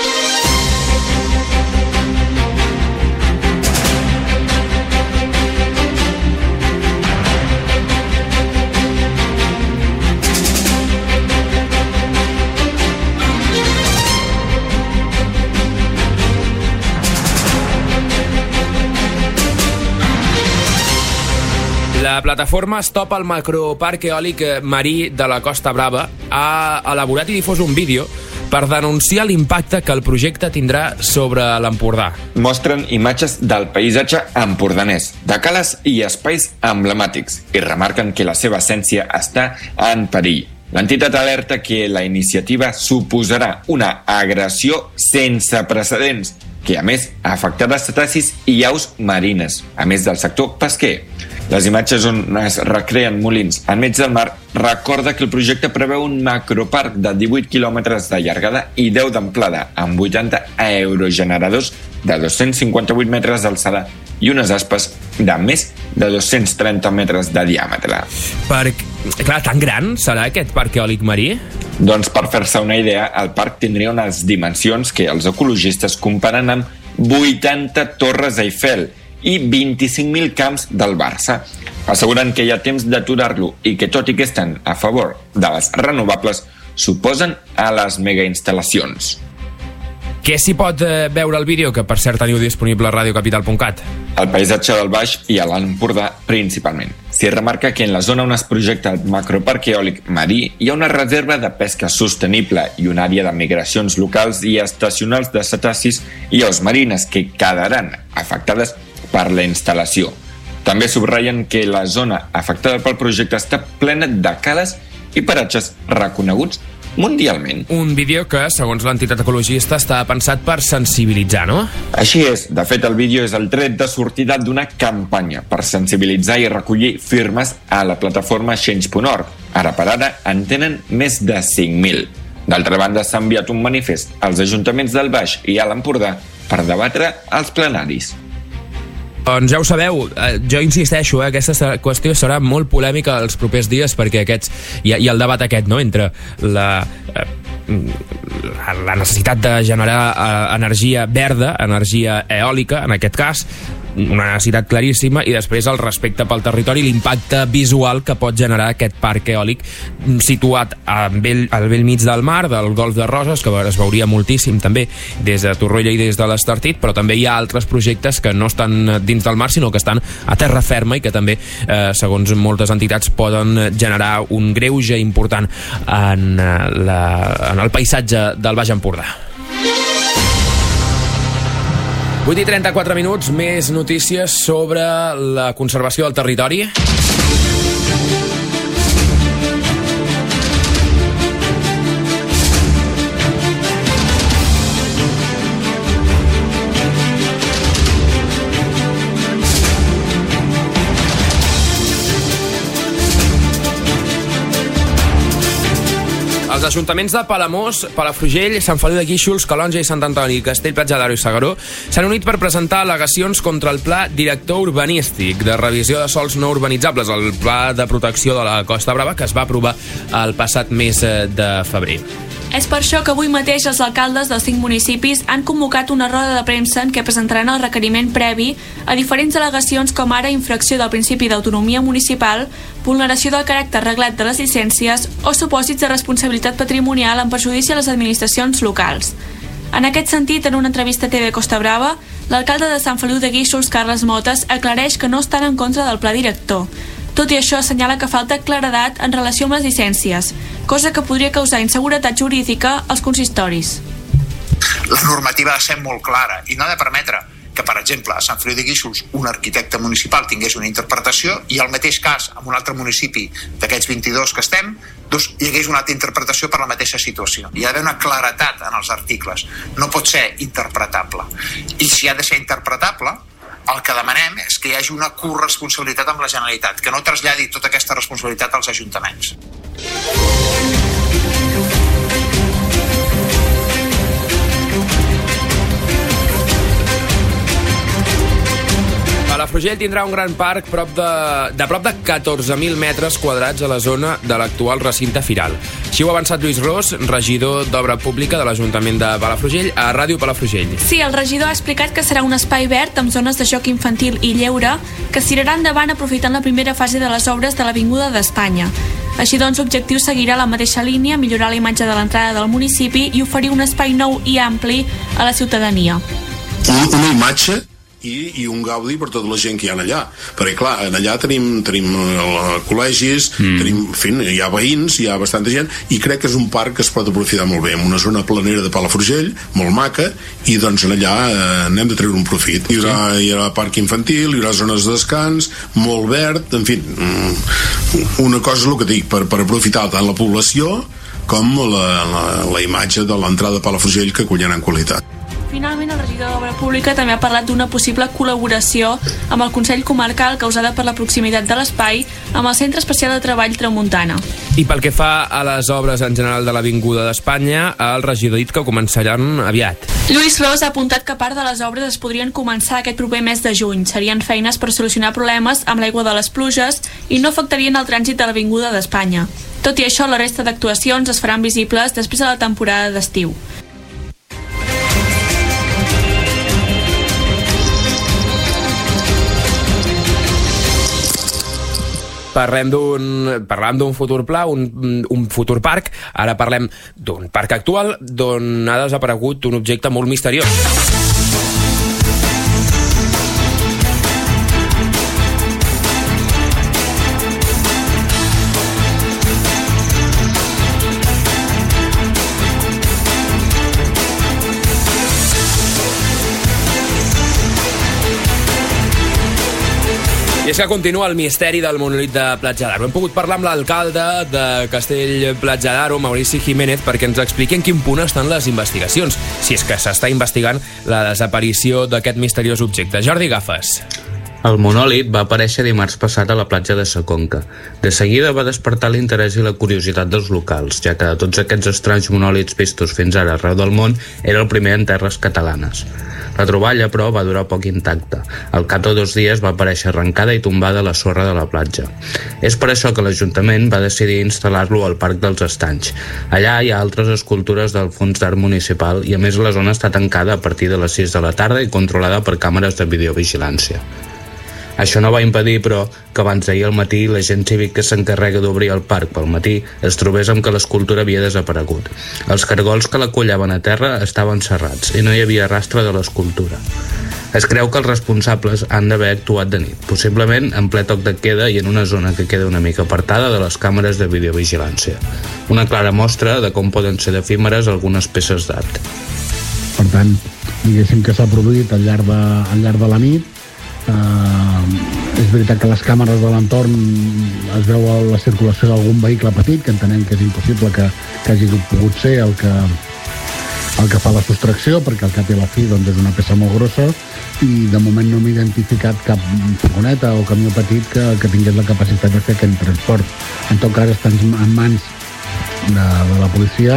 La plataforma Stop al Macroparc Eòlic Marí de la Costa Brava ha elaborat i difós un vídeo per denunciar l'impacte que el projecte tindrà sobre l'Empordà. Mostren imatges del paisatge empordanès, de cales i espais emblemàtics, i remarquen que la seva essència està en perill. L'entitat alerta que la iniciativa suposarà una agressió sense precedents, que a més afectarà cetacis i aus marines, a més del sector pesquer. Les imatges on es recreen molins enmig del mar recorda que el projecte preveu un macroparc de 18 quilòmetres de llargada i 10 d'amplada, amb 80 aerogeneradors de 258 metres d'alçada i unes aspes de més de 230 metres de diàmetre. Clar, tan gran serà aquest parc eòlic marí? Doncs per fer-se una idea, el parc tindria unes dimensions que els ecologistes comparen amb 80 torres Eiffel i 25.000 camps del Barça. Asseguren que hi ha temps d'aturar-lo i que, tot i que estan a favor de les renovables, s'oposen a les megainstal·lacions. Què s'hi pot veure al vídeo, que per cert teniu disponible a radiocapital.cat? El paisatge del Baix i a l'Empordà principalment. S'hi remarca que en la zona on es projecta el macroparc eòlic marí hi ha una reserva de pesca sostenible i una àrea de migracions locals i estacionals de cetacis i aus marines que quedaran afectades per la instal·lació. També subratllen que la zona afectada pel projecte està plena de cales i paratges reconeguts mundialment. Un vídeo que, segons l'entitat ecologista, està pensat per sensibilitzar, no? Així és. De fet, el vídeo és el tret de sortida d'una campanya per sensibilitzar i recollir firmes a la plataforma Change.org. Ara per ara en tenen més de 5.000. D'altra banda, s'ha enviat un manifest als ajuntaments del Baix i a l'Empordà per debatre els plenaris. Doncs ja ho sabeu, jo insisteixo, aquesta qüestió serà molt polèmica els propers dies, perquè hi ha el debat aquest, no?, entre la necessitat de generar energia verda, energia eòlica, en aquest cas, una necessitat claríssima, i després el respecte pel territori, l'impacte visual que pot generar aquest parc eòlic situat al bell mig del mar, del Golf de Roses, que es veuria moltíssim també des de Torroella i des de l'Estartit, però també hi ha altres projectes que no estan dins del mar, sinó que estan a terra ferma i que també, segons moltes entitats, poden generar un greuge important en el paisatge del Baix Empordà. 8:34, més notícies sobre la conservació del territori. Els ajuntaments de Palamós, Palafrugell, Sant Feliu de Guíxols, Calonge i Sant Antoni, Castell, Platja d'Aro i S'Agaró s'han unit per presentar al·legacions contra el Pla Director Urbanístic de revisió de sòls no urbanitzables, el Pla de Protecció de la Costa Brava, que es va aprovar el passat mes de febrer. És per això que avui mateix els alcaldes dels 5 municipis han convocat una roda de premsa en què presentaran el requeriment previ a diferents al·legacions, com ara infracció del principi d'autonomia municipal, vulneració del caràcter reglat de les llicències o supòsits de responsabilitat patrimonial en perjudici a les administracions locals. En aquest sentit, en una entrevista a TV Costa Brava, l'alcalde de Sant Feliu de Guíxols, Carles Motes, aclareix que no estan en contra del pla director. Tot i això, assenyala que falta claredat en relació amb les llicències, cosa que podria causar inseguretat jurídica als consistoris. La normativa ha de ser molt clara i no ha de permetre que, per exemple, a Sant Feliu de Guíxols un arquitecte municipal tingués una interpretació i al mateix cas, en un altre municipi d'aquests 22 que estem, doncs hi hagués una altra interpretació per la mateixa situació. Hi ha d'haver una claretat en els articles. No pot ser interpretable. I si ha de ser interpretable, el que demanem és que hi hagi una corresponsabilitat amb la Generalitat, que no traslladi tota aquesta responsabilitat als ajuntaments. Palafrugell tindrà un gran parc de prop de 14.000 metres quadrats a la zona de l'actual recinte firal. Així ho ha avançat Lluís Ros, regidor d'Obra Pública de l'Ajuntament de Palafrugell, a Ràdio Palafrugell. Sí, el regidor ha explicat que serà un espai verd amb zones de joc infantil i lleure que es tirarà endavant aprofitant la primera fase de les obres de l'Avinguda d'Espanya. Així doncs, l'objectiu seguirà la mateixa línia, millorar la imatge de l'entrada del municipi i oferir un espai nou i ampli a la ciutadania. Una imatge i un gaudi per tota la gent que hi ha allà, perquè clar, allà tenim col·legis, tenim, en fi, hi ha veïns, hi ha bastanta gent, i crec que és un parc que es pot aprofitar molt bé, amb una zona planera de Palafrugell molt maca, i doncs allà n'hem de treure un profit. Hi haurà parc infantil, hi haurà zones de descans, molt verd, en fi, una cosa és el que dic, per aprofitar tant la població com la imatge de l'entrada de Palafrugell, que acolliran qualitat. Finalment, el regidor d'Obra Pública també ha parlat d'una possible col·laboració amb el Consell Comarcal causada per la proximitat de l'espai amb el Centre Especial de Treball Tramuntana. I pel que fa a les obres en general de l'Avinguda d'Espanya, el regidor ha dit que començaran aviat. Lluís Ros ha apuntat que part de les obres es podrien començar aquest proper mes de juny. Serien feines per solucionar problemes amb l'aigua de les pluges i no afectarien el trànsit de l'Avinguda d'Espanya. Tot i això, la resta d'actuacions es faran visibles després de la temporada d'estiu. Parlem d'un futur pla, un futur parc. Ara parlem d'un parc actual d'on ha desaparegut un objecte molt misteriós. I és que continua el misteri del monòlit de Platja d'Aro. Hem pogut parlar amb l'alcalde de Castell Platja d'Aro, Maurici Jiménez, perquè ens expliqui en quin punt estan les investigacions, si és que s'està investigant la desaparició d'aquest misteriós objecte. Jordi Gafes. El monòlit va aparèixer dimarts passat a la platja de Sa Conca. De seguida va despertar l'interès i la curiositat dels locals, ja que de tots aquests estranys monòlits vistos fins ara arreu del món, era el primer en terres catalanes. La troballa, però, va durar poc intacta. Al cap de 2 dies va aparèixer arrencada i tombada a la sorra de la platja. És per això que l'Ajuntament va decidir instal·lar-lo al Parc dels Estanys. Allà hi ha altres escultures del Fons d'Art Municipal i, a més, la zona està tancada a partir de les 6 de la tarda i controlada per càmeres de videovigilància. Això no va impedir, però, que abans d'ahir al matí la gent cívic que s'encarrega d'obrir el parc pel matí es trobés amb que l'escultura havia desaparegut. Els cargols que l'acollaven a terra estaven serrats i no hi havia rastre de l'escultura. Es creu que els responsables han d'haver actuat de nit, possiblement en ple toc de queda i en una zona que queda una mica apartada de les càmeres de videovigilància. Una clara mostra de com poden ser d'efímeres algunes peces d'art. Per tant, diguéssim que s'ha produït al llarg de la nit. És veritat que les càmeres de l'entorn es veu la circulació d'algun vehicle petit, que entenem que és impossible que hagi pogut ser el que fa la sostracció, perquè al cap i a la fi doncs, és una peça molt grossa, i de moment no hem identificat cap furgoneta o camió petit que tingués la capacitat de fer aquest transport. En tot cas està en mans de la policia.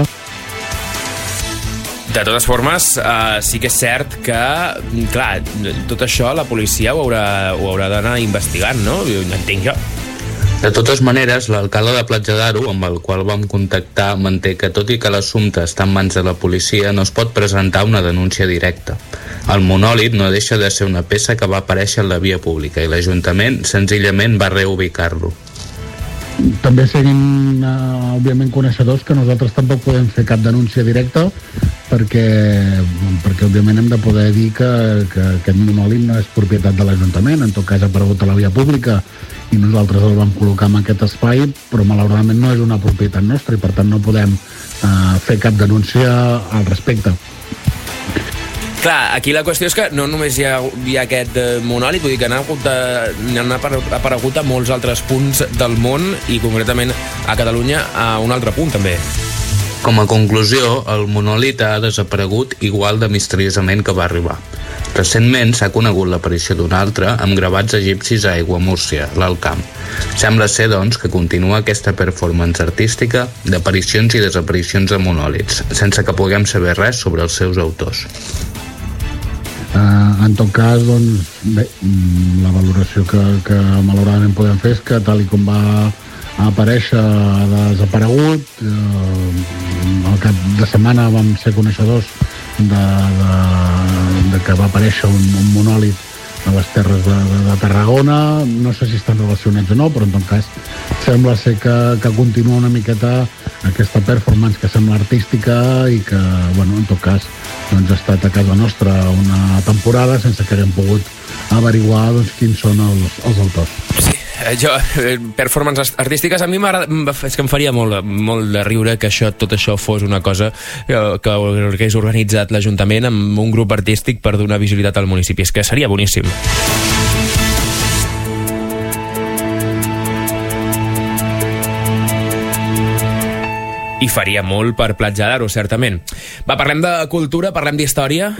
De totes formes, sí que és cert que, clar, tot això la policia ho haurà d'anar investigant, no? Entenc jo. De totes maneres, l'alcalde de Platja d'Aro, amb el qual vam contactar, manté que tot i que l'assumpte està en mans de la policia, no es pot presentar una denúncia directa. El monòlit no deixa de ser una peça que va aparèixer en la via pública i l'Ajuntament senzillament va reubicar-lo. També seguim, òbviament, coneixedors que nosaltres tampoc podem fer cap denúncia directa perquè òbviament hem de poder dir que aquest monòlit no és propietat de l'Ajuntament, en tot cas ha aparegut a la via pública i nosaltres el vam col·locar en aquest espai, però malauradament no és una propietat nostra i per tant no podem fer cap denúncia al respecte. Clar, aquí la qüestió és que no només hi ha aquest monòlit, vull dir que n'han aparegut a molts altres punts del món i concretament a Catalunya a un altre punt també. Com a conclusió, el monòlit ha desaparegut igual de misteriosament que va arribar. Recentment s'ha conegut l'aparició d'un altre amb gravats egipcis a Aiguamúrcia, l'Alt Camp. Sembla ser, doncs, que continua aquesta performance artística d'aparicions i desaparicions de monòlits, sense que puguem saber res sobre els seus autors. En tot cas, doncs, bé, la valoració que malauradament podem fer és que tal i com va aparèixer ha desaparegut. Al cap de setmana vam ser coneixedors de que va aparèixer un monòlit a les terres de Tarragona. No sé si estan relacionats o no, però en tot cas sembla ser que continua una miqueta aquesta performance que sembla artística i que, bueno, en tot cas doncs ha estat a casa nostra una temporada sense que haguem pogut averiguar doncs, quins són els autors. Sí, performances artístiques a mi és que em faria molt de riure que tot això fos una cosa que hagués organitzat l'Ajuntament amb un grup artístic per donar visibilitat al municipi. És que seria boníssim. I faria molt per Platja d'Aro, certament. Va, parlem de cultura, parlem d'història.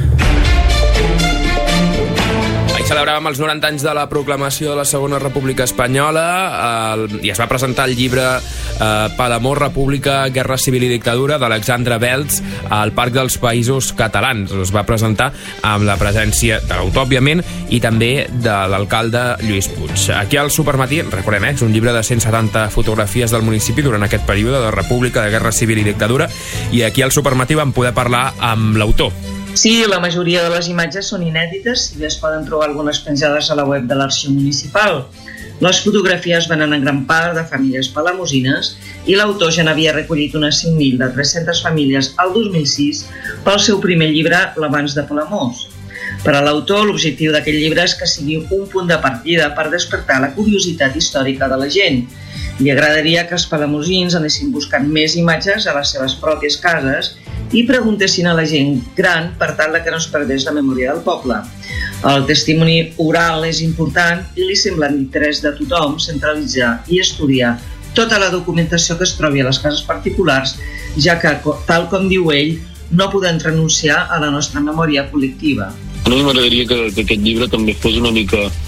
Ahir celebràvem els 90 anys de la proclamació de la Segona República Espanyola i es va presentar el llibre Palamós, República, Guerra Civil i Dictadura d'Alexandre Beltz al Parc dels Països Catalans. Es va presentar amb la presència de l'autor, òbviament, i també de l'alcalde Lluís Puig. Aquí al Supermatí, recordem, és un llibre de 170 fotografies del municipi durant aquest període de República, de Guerra Civil i Dictadura, i aquí al Supermatí vam poder parlar amb l'autor. Sí, la majoria de les imatges són inèdites, si bé es poden trobar algunes penjades a la web de l'Arxiu Municipal. Les fotografies venen en gran part de famílies palamosines i l'autor ja n'havia recollit unes 5.000 de 300 famílies al 2006 pel seu primer llibre, L'Abans de Palamós. Per a l'autor, l'objectiu d'aquest llibre és que sigui un punt de partida per despertar la curiositat històrica de la gent. Li agradaria que els palamosins anessin buscant més imatges a les seves pròpies cases i preguntessin a la gent gran per tal que no es perdés la memòria del poble. El testimoni oral és important i li sembla d'interès de tothom centralitzar i estudiar tota la documentació que es trobi a les cases particulars, ja que, tal com diu ell, no podem renunciar a la nostra memòria col·lectiva. A mi m'agradaria que aquest llibre també fos una mica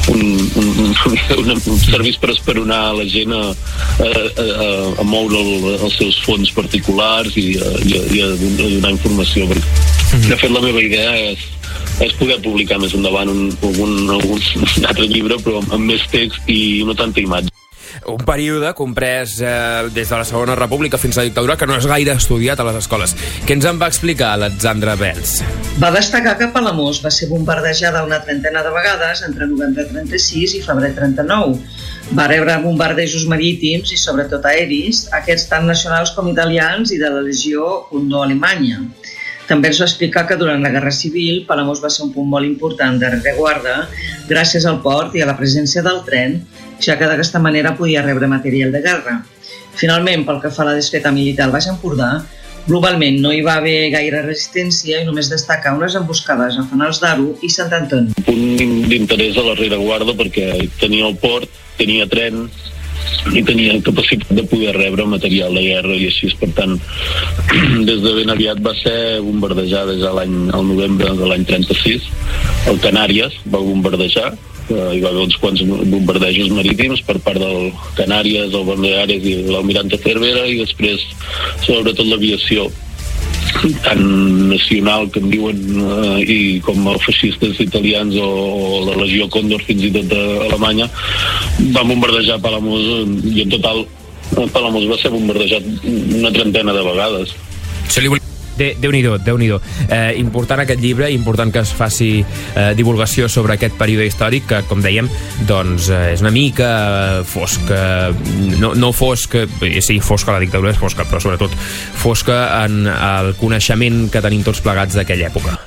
servís per esperonar la gent a moure els seus fons particulars i a donar informació. De fet, la meva idea és poder publicar més endavant algun altre llibre, però amb més text i no tanta imatge. Un període comprès des de la Segona República fins a la dictadura que no és gaire estudiat a les escoles. Què ens en va explicar Alexandra Bels? Va destacar que Palamós va ser bombardejada una 30 de vegades entre novembre 36 i febrer 39. Va rebre bombardejos marítims i sobretot aeris, aquests tant nacionals com italians i de la Legió Condor Alemanya. També ens va explicar que durant la Guerra Civil Palamós va ser un punt molt important de rereguarda gràcies al port i a la presència del tren, ja que d'aquesta manera podia rebre material de guerra. Finalment, pel que fa a la desfeta militar al Baix Empordà, globalment no hi va haver gaire resistència i només destacar unes emboscades a Fanals d'Aro i Sant Antoni. Un punt d'interès a la rereguarda perquè tenia el port, tenia tren i tenia capacitat de poder rebre material de guerra i així, per tant, des de ben aviat va ser bombardejada ja al novembre de l'any 36. El Canàries va bombardejar, hi va haver uns quants bombardejos marítims per part del Canàries, el Baleares i l'Almirante Cervera, i després sobretot l'aviació tant nacional que en diuen i com els feixistes italians o la Legió Condor fins i tot d'Alemanya van bombardejar Palamós i en total Palamós va ser bombardejat una 30 de vegades. Déu-n'hi-do. Important aquest llibre, important que es faci divulgació sobre aquest període històric que, com dèiem, doncs és una mica fosc, no fosc, sí, fosca, la dictadura és fosca, però sobretot fosca en el coneixement que tenim tots plegats d'aquella època.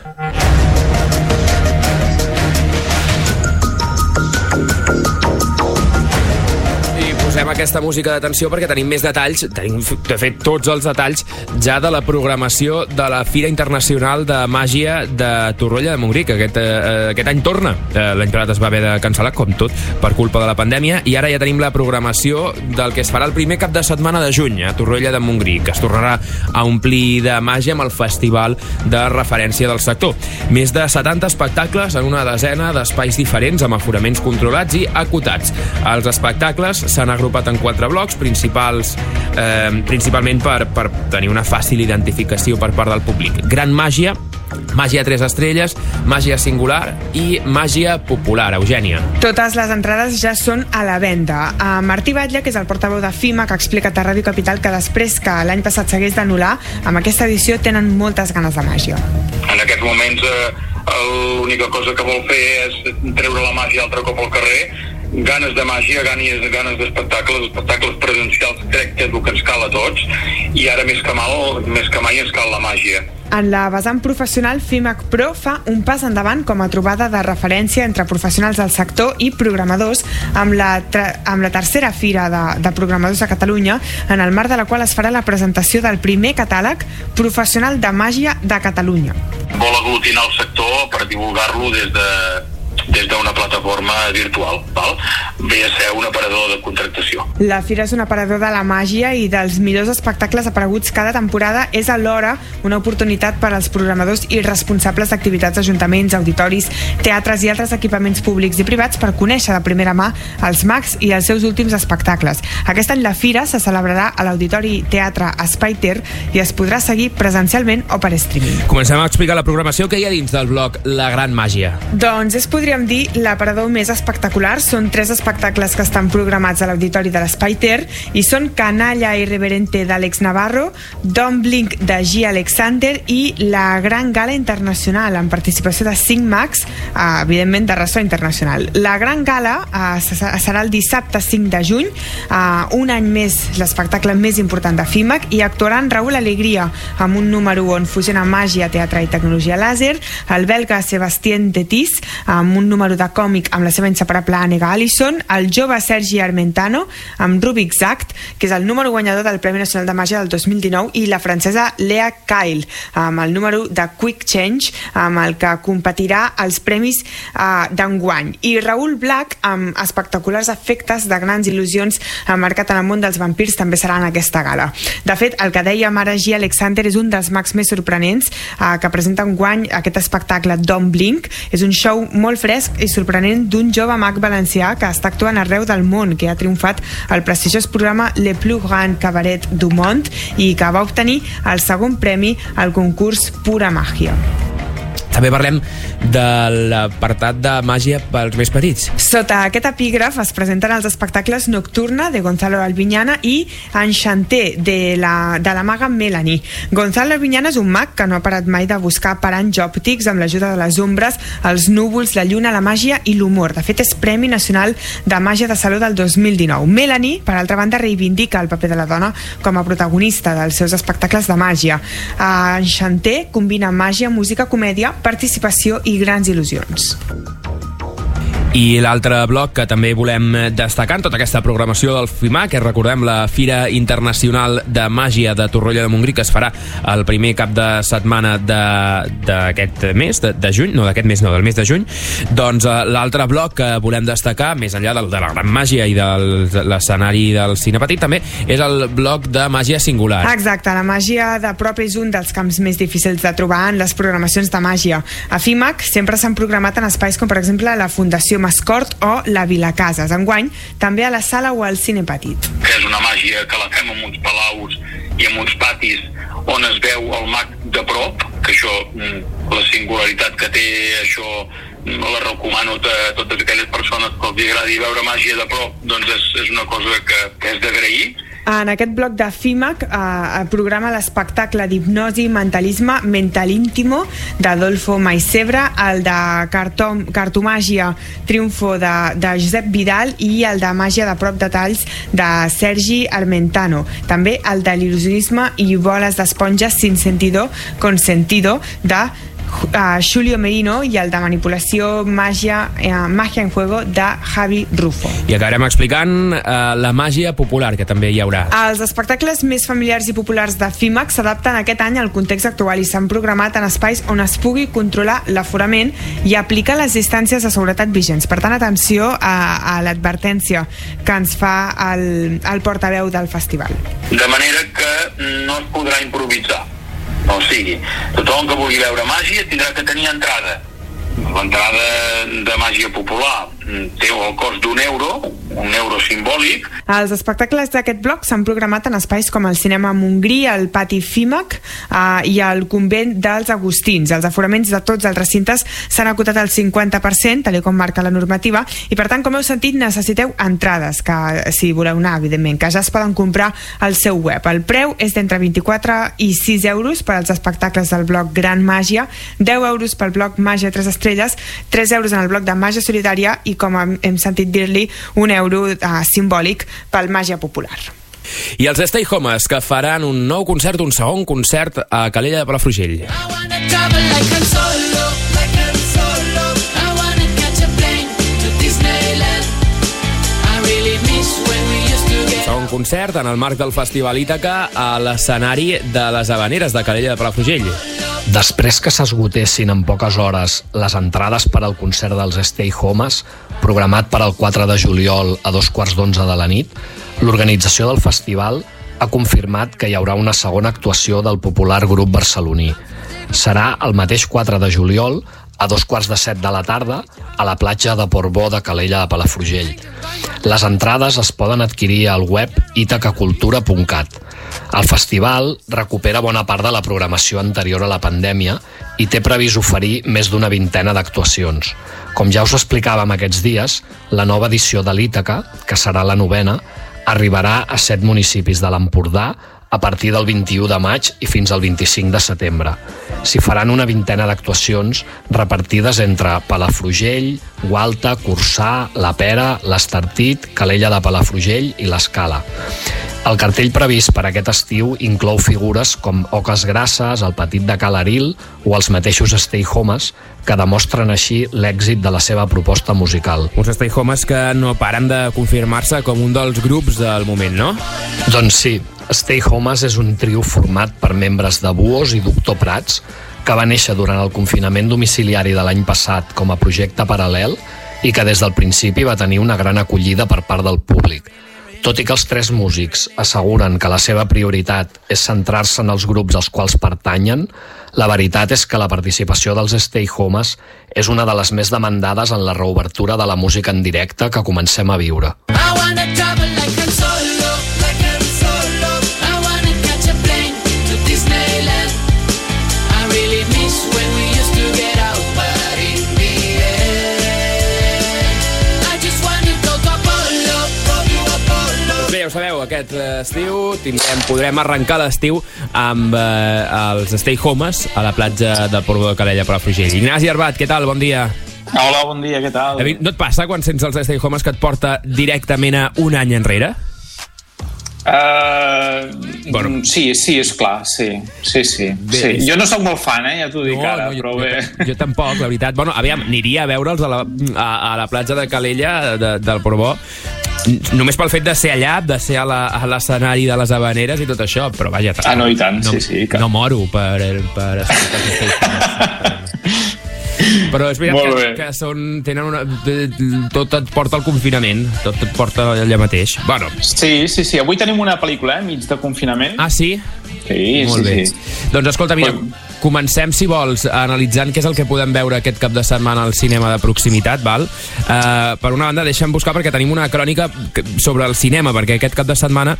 Posem aquesta música d'atenció perquè tenim més detalls, tenim de fet tots els detalls ja de la programació de la Fira Internacional de Màgia de Torroella de Montgrí, que aquest any torna. L'any passat es va haver de cancel·lar, com tot, per culpa de la pandèmia, i ara ja tenim la programació del que es farà el primer cap de setmana de juny a Torroella de Montgrí, que es tornarà a omplir de màgia amb el festival de referència del sector. Més de 70 espectacles en una desena d'espais diferents amb aforaments controlats i acotats. Els espectacles s'han agrupat en 4 blocs principalment per tenir una fàcil identificació per part del públic. Gran màgia, màgia 3 estrelles, màgia singular i màgia popular. Eugènia. Totes les entrades ja són a la venda. Martí Batlle, que és el portaveu de FIMAC, ha explicat a Ràdio Capital que després que l'any passat s'hagués d'anul·lar, amb aquesta edició tenen moltes ganes de màgia. En aquests moments l'única cosa que vol fer és treure la màgia altre cop al carrer. Ganes de màgia, ganes d'espectacles, espectacles presencials, crec que és el que ens cal a tots, i ara més que mai ens cal la màgia. En la vessant professional, FIMAC Pro fa un pas endavant com a trobada de referència entre professionals del sector i programadors amb la tercera fira de programadors de Catalunya, en el marc de la qual es farà la presentació del primer catàleg professional de màgia de Catalunya. Vol aglutinar el sector per divulgar-lo des d'una plataforma virtual, val? Ve a ser un aparador de contractació. La fira és un aparador de la màgia i dels millors espectacles apareguts cada temporada. És alhora una oportunitat per als programadors i responsables d'activitats d'ajuntaments, auditoris, teatres i altres equipaments públics i privats per conèixer de primera mà els mags i els seus últims espectacles. Aquest any la fira se celebrarà a l'Auditori Teatre Espai Ter i es podrà seguir presencialment o per streaming. Comencem a explicar la programació que hi ha dins del bloc La Gran Màgia. Doncs podríem dir l'aparador més espectacular. Són 3 espectacles que estan programats a l'Auditori de l'Espai Ter i són Canalla Irreverente d'Àlex Navarro, Don't Blink de G. Alexander i la Gran Gala Internacional amb participació de 5 mags, evidentment de ressò internacional. La Gran Gala serà el dissabte 5 de juny, un any més l'espectacle més important de FIMAC, i actuaran Raúl Alegria amb un número on fusiona màgia, teatre i tecnologia làser, el belga Sebastien Detis amb un número de còmic amb la seva inseparable ànega Allison, el jove Sergi Armentano amb Rubik's Act, que és el número guanyador del Premi Nacional de Màgia del 2019, i la francesa Lea Kyle amb el número de Quick Change, amb el que competirà als premis d'enguany, i Raúl Black amb espectaculars efectes de grans il·lusions marcat en el món dels vampirs també serà en aquesta gala. De fet, el que dèiem ara, G. Alexander és un dels mags més sorprenents que presenta enguany aquest espectacle Don't Blink. És un show molt fresc fresc i sorprenent d'un jove mag valencià que està actuant arreu del món, que ha triomfat al prestigiós programa Le Plus Grand Cabaret du Monde i que va obtenir el segon premi al concurs Pura Màgia. També parlem de l'apartat de màgia pels més petits. Sota aquest epígraf es presenten els espectacles Nocturna, de Gonzalo Albiñana, i Enchanté, de la maga Melanie. Gonzalo Albiñana és un mag que no ha parat mai de buscar paranys òptics amb l'ajuda de les ombres, els núvols, la lluna, la màgia i l'humor. De fet, és Premi Nacional de Màgia de Saló del 2019. Melanie, per altra banda, reivindica el paper de la dona com a protagonista dels seus espectacles de màgia. Enchanté combina màgia, música, comèdia, participació i grans il·lusions. I l'altre bloc que també volem destacar en tota aquesta programació del FIMAC és, recordem, la Fira Internacional de Màgia de Torroella de Montgrí, que es farà el primer cap de setmana d'aquest mes, de juny, no d'aquest mes, no, del mes de juny. Doncs l'altre bloc que volem destacar, més enllà de la gran màgia i de l'escenari del cine petit, també és el bloc de màgia singular. Exacte, la màgia de prop és un dels camps més difícils de trobar en les programacions de màgia. A FIMAC sempre s'han programat en espais com, per exemple, la Fundació Mascort o la Vila Cases. Enguany, també a la sala o al cine petit. Que és una màgia que la fem en uns palaus i en uns patis on es veu el mag de prop, que això, la singularitat que té això, la recomano a totes aquelles persones que els agradi veure màgia de prop, doncs és una cosa que és d'agrair. En aquest bloc de FIMAC programa l'espectacle d'hipnosi i mentalisme Mental Íntimo d'Adolfo Maicebre, el de cartomàgia Triunfo de Josep Vidal i el de màgia de prop detalls de Sergi Armentano. També el de l'il·lusionisme i boles d'esponja sin sentido con sentido de Julio Merino i el de manipulació Magia en Juego de Javi Rufo. I acabarem explicant la màgia popular, que també hi haurà. Els espectacles més familiars i populars de FIMAC s'adapten aquest any al context actual i s'han programat en espais on es pugui controlar l'aforament i aplicar les distàncies de seguretat vigents. Per tant, atenció a l'advertència que ens fa el portaveu del festival. De manera que no es podrà improvisar. O sigui, tothom que vulgui veure màgia tindrà que tenir entrada. L'entrada de màgia popular té el cost €1 simbòlic. Els espectacles d'aquest bloc s'han programat en espais com el Cinema Montgrí, el Pati FIMAC i el Convent dels Agustins. Els aforaments de tots els recintes s'han acotat al 50%, tal com marca la normativa, i per tant, com heu sentit, necessiteu entrades, que si voleu anar, evidentment, que ja es poden comprar al seu web. El preu és d'entre 24 i 6 euros per als espectacles del bloc Gran Màgia, 10 euros pel bloc Màgia 3 estrelles, 3 euros en el bloc de Màgia Solidària i, com hem sentit dir-li, €1 simbòlic pel Màgia Popular. I els Stay Homes, que faran un nou concert, un segon concert a Calella de Palafrugell. Segon concert en el marc del Festival Ítaca a l'escenari de les Havaneres de Calella de Palafrugell. Després que s'esgotessin en poques hores les entrades per al concert dels Stay Homes, programat per al 4 de juliol a 2:15 de la nit, l'organització del festival ha confirmat que hi haurà una segona actuació del popular grup barceloní. Serà el mateix 4 de juliol a 2:15 de la tarda a la platja de Portbó de Calella de Palafrugell. Les entrades es poden adquirir al web itacacultura.cat. El festival recupera bona part de la programació anterior a la pandèmia i té previst oferir més d'una vintena d'actuacions. Com ja us explicàvem aquests dies, la nova edició de l'Ítaca, que serà la 9ª, arribarà a 7 municipis de l'Empordà a partir del 21 de maig i fins al 25 de setembre. S'hi faran una vintena d'actuacions repartides entre Palafrugell, Gualta, Corçà, La Pera, l'Estartit, Calella de Palafrugell i l'Escala. El cartell previst per aquest estiu inclou figures com Oques Grasses, el Petit de Calaril o els mateixos Stay Homes, que demostren així l'èxit de la seva proposta musical. Uns Stay Homes que no paren de confirmar-se com un dels grups del moment, no? Doncs sí, Stay Homes és un trio format per membres de Buos i Doctor Prats, que va néixer durant el confinament domiciliari de l'any passat com a projecte paral·lel i que des del principi va tenir una gran acollida per part del públic. Tot i que els tres músics asseguren que la seva prioritat és centrar-se en els grups als quals pertanyen, la veritat és que la participació dels Stay Homes és una de les més demandades en la reobertura de la música en directe que comencem a viure. Ho sabeu, aquest estiu podrem arrencar l'estiu amb els Stay Homes a la platja del Portbou de Calella, Palafrugell. Ignasi Arbat, què tal? Bon dia. Hola, bon dia, què tal? No et passa quan sents els Stay Homes que et porta directament a un any enrere? Sí, esclar, sí. Jo no soc molt fan, ja t'ho dic ara, però bé. Jo tampoc, la veritat. Bueno, aviam, aniria a veure'ls a la platja de Calella del Portbou, només pel fet de ser allà, de ser a l'escenari de les Havaneres i tot això, però vaja... no, i tant, sí. No moro per escoltar els però és veritat que tenen una... Tot et porta al confinament, tot et porta allà mateix. Bueno. Sí, avui tenim una pel·lícula, mig de confinament. Ah, sí? Sí, molt bé. Doncs escolta, mira, comencem, si vols, analitzant què és el que podem veure aquest cap de setmana al cinema de proximitat, val? Per una banda, deixa'm buscar perquè tenim una crònica sobre el cinema, perquè aquest cap de setmana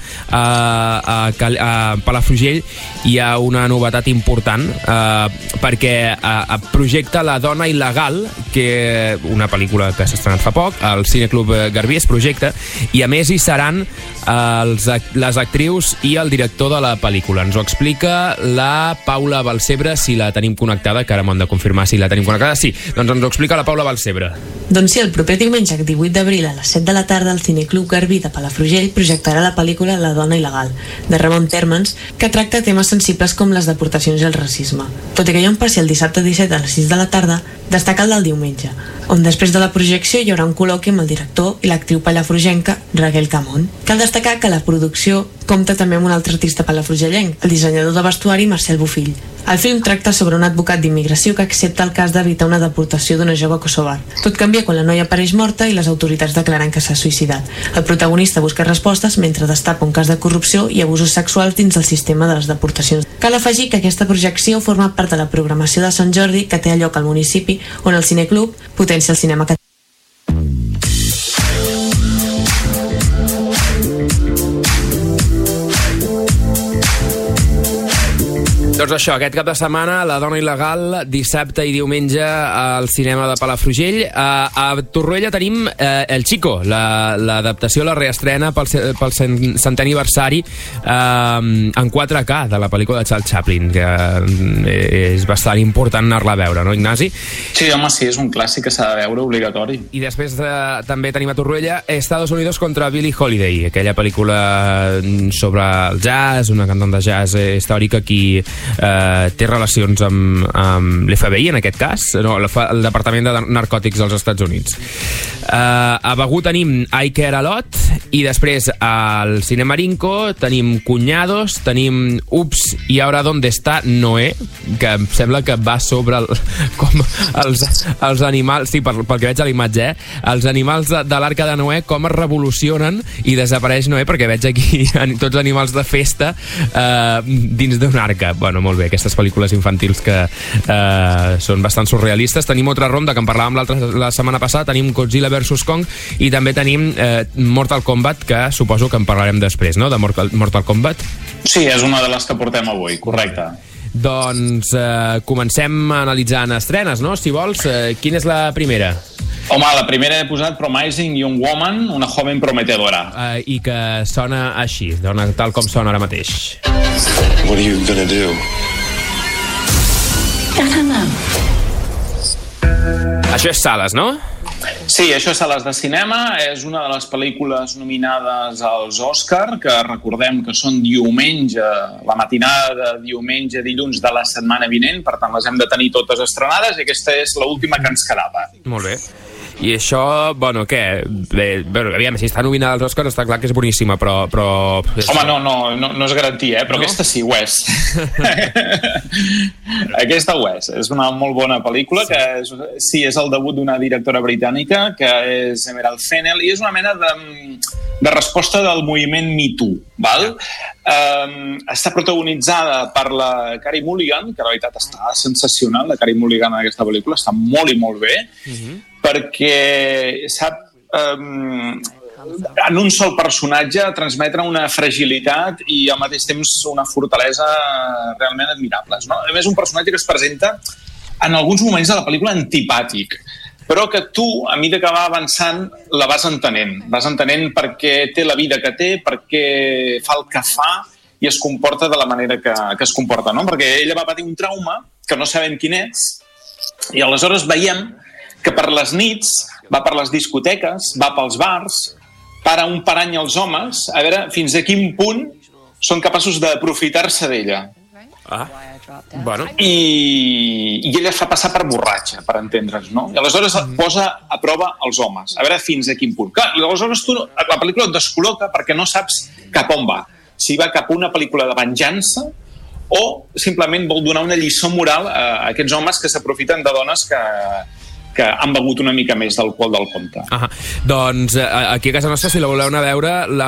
a Palafrugell hi ha una novetat important, perquè projecta La dona il·legal, que una pel·lícula que s'ha estrenat fa poc, al Cineclub Garbí es projecta, i a més hi seran les actrius i el director de la pel·lícula. Ens ho explica la Paula Balcebre, si la tenim connectada, que ara m'ho han de confirmar si la tenim connectada. Sí, doncs ens ho explica la Paula Balcebre. Doncs sí, el proper diumenge, 18 d'abril, a les 7 de la tarda, el Cineclub Garbí de Palafrugell projectarà la pel·lícula La dona il·legal, de Ramon Térmens, que tracta temes sensibles com les deportacions i el racisme. Tot i que hi ha un parcial dissabte 17 a les 6 de la tarda, destaca el del diumenge, on després de la projecció hi haurà un col·loqui amb el director i l'actriu palafrugenca Raquel Camón. Cal destacar que la producció compta també amb un altre artista palafrugellenc, el dissenyador de vestuari Marcel Bofill. El film tracta sobre un advocat d'immigració que accepta el cas d'evitar una deportació d'una jove kosovar. Tot canvia quan la noia apareix morta i les autoritats declaren que s'ha suïcidat. El protagonista busca respostes mentre destapa un cas de corrupció i abusos sexuals dins el sistema de les deportacions. Cal afegir que aquesta projecció forma part de la programació de Sant Jordi que té lloc al municipi, on el Cineclub potencia el cinema català. Doncs això, aquest cap de setmana, La dona il·legal, dissabte i diumenge al cinema de Palafrugell. A Torroella tenim El Chico, l'adaptació, la reestrena pel centè aniversari en 4K de la pel·lícula de Charles Chaplin, que és bastant important anar-la a veure, no, Ignasi? Sí, home, sí, és un clàssic que s'ha de veure, obligatori. I després també tenim a Torroella Estados Unidos contra Billie Holiday, aquella pel·lícula sobre el jazz, una cantant de jazz històrica qui té relacions amb l'FBI, en aquest cas, no, el Departament de Narcòtics dels Estats Units. A Begur tenim I Care a Lot, i després al Cinema Marinco tenim Cuñados, tenim Ups, i ara ¿Dónde está Noé? Que em sembla que va sobre com els animals, sí, pel que veig a la imatge, els animals de l'Arca de Noé, com es revolucionen i desapareix Noé, perquè veig aquí tots animals de festa dins d'un arca. Bueno, molt bé, aquestes pel·lícules infantils que són bastant surrealistes. Tenim Otra Ronda, que en parlàvem la setmana passada, tenim Godzilla vs. Kong, i també tenim Mortal Kombat, que suposo que en parlarem després, no?, de Mortal Kombat. Sí, és una de les que portem avui, correcte. Doncs comencem analitzant estrenes, no?, si vols. Quina és la primera? Home, la primera he posat Promising Young Woman, una joven prometedora. I que sona així, tal com sona ara mateix. What are you gonna do? I don't know. Això és Sales, no? Sí, això és Sales de Cinema, és una de les pel·lícules nominades als Òscar, que recordem que són diumenge, la matinada de diumenge, dilluns de la setmana vinent, per tant les hem de tenir totes estrenades, i aquesta és l'última que ens quedava. Molt bé. I això, bueno, què? Bé, aviam, si està nominada als Oscars està clar que és boníssima, però... Home, no és garantia, però no? Aquesta sí, ho és. Aquesta ho és. És una molt bona pel·lícula, que és el debut d'una directora britànica, que és Emerald Fennell, i és una mena de resposta del moviment Me Too, val? Està protagonitzada per la Carey Mulligan, que en realitat està sensacional, la Carey Mulligan en aquesta pel·lícula, està molt i molt bé, perquè sap en un sol personatge transmetre una fragilitat i al mateix temps una fortalesa realment admirables, no? A més, un personatge que es presenta en alguns moments de la pel·lícula antipàtic, però que tu, a mesura que va avançant, la vas entenent per què té la vida que té, per què fa el que fa i es comporta de la manera que es comporta, no? Perquè ella va patir un trauma que no sabem quin és i aleshores veiem que per les nits va per les discoteques, va pels bars, para un parany als homes, a veure fins a quin punt són capaços d'aprofitar-se d'ella. Bueno. I ella es fa passar per borratxa, per entendre's, no? I aleshores posa a prova els homes, a veure fins a quin punt. Clar, i aleshores tu, la pel·lícula et descol·loca perquè no saps cap on va. Si va cap a una pel·lícula de venjança o simplement vol donar una lliçó moral a aquests homes que s'aprofiten de dones que han begut una mica més d'alcohol del compte. Doncs aquí a casa nostra, si la voleu anar a veure, la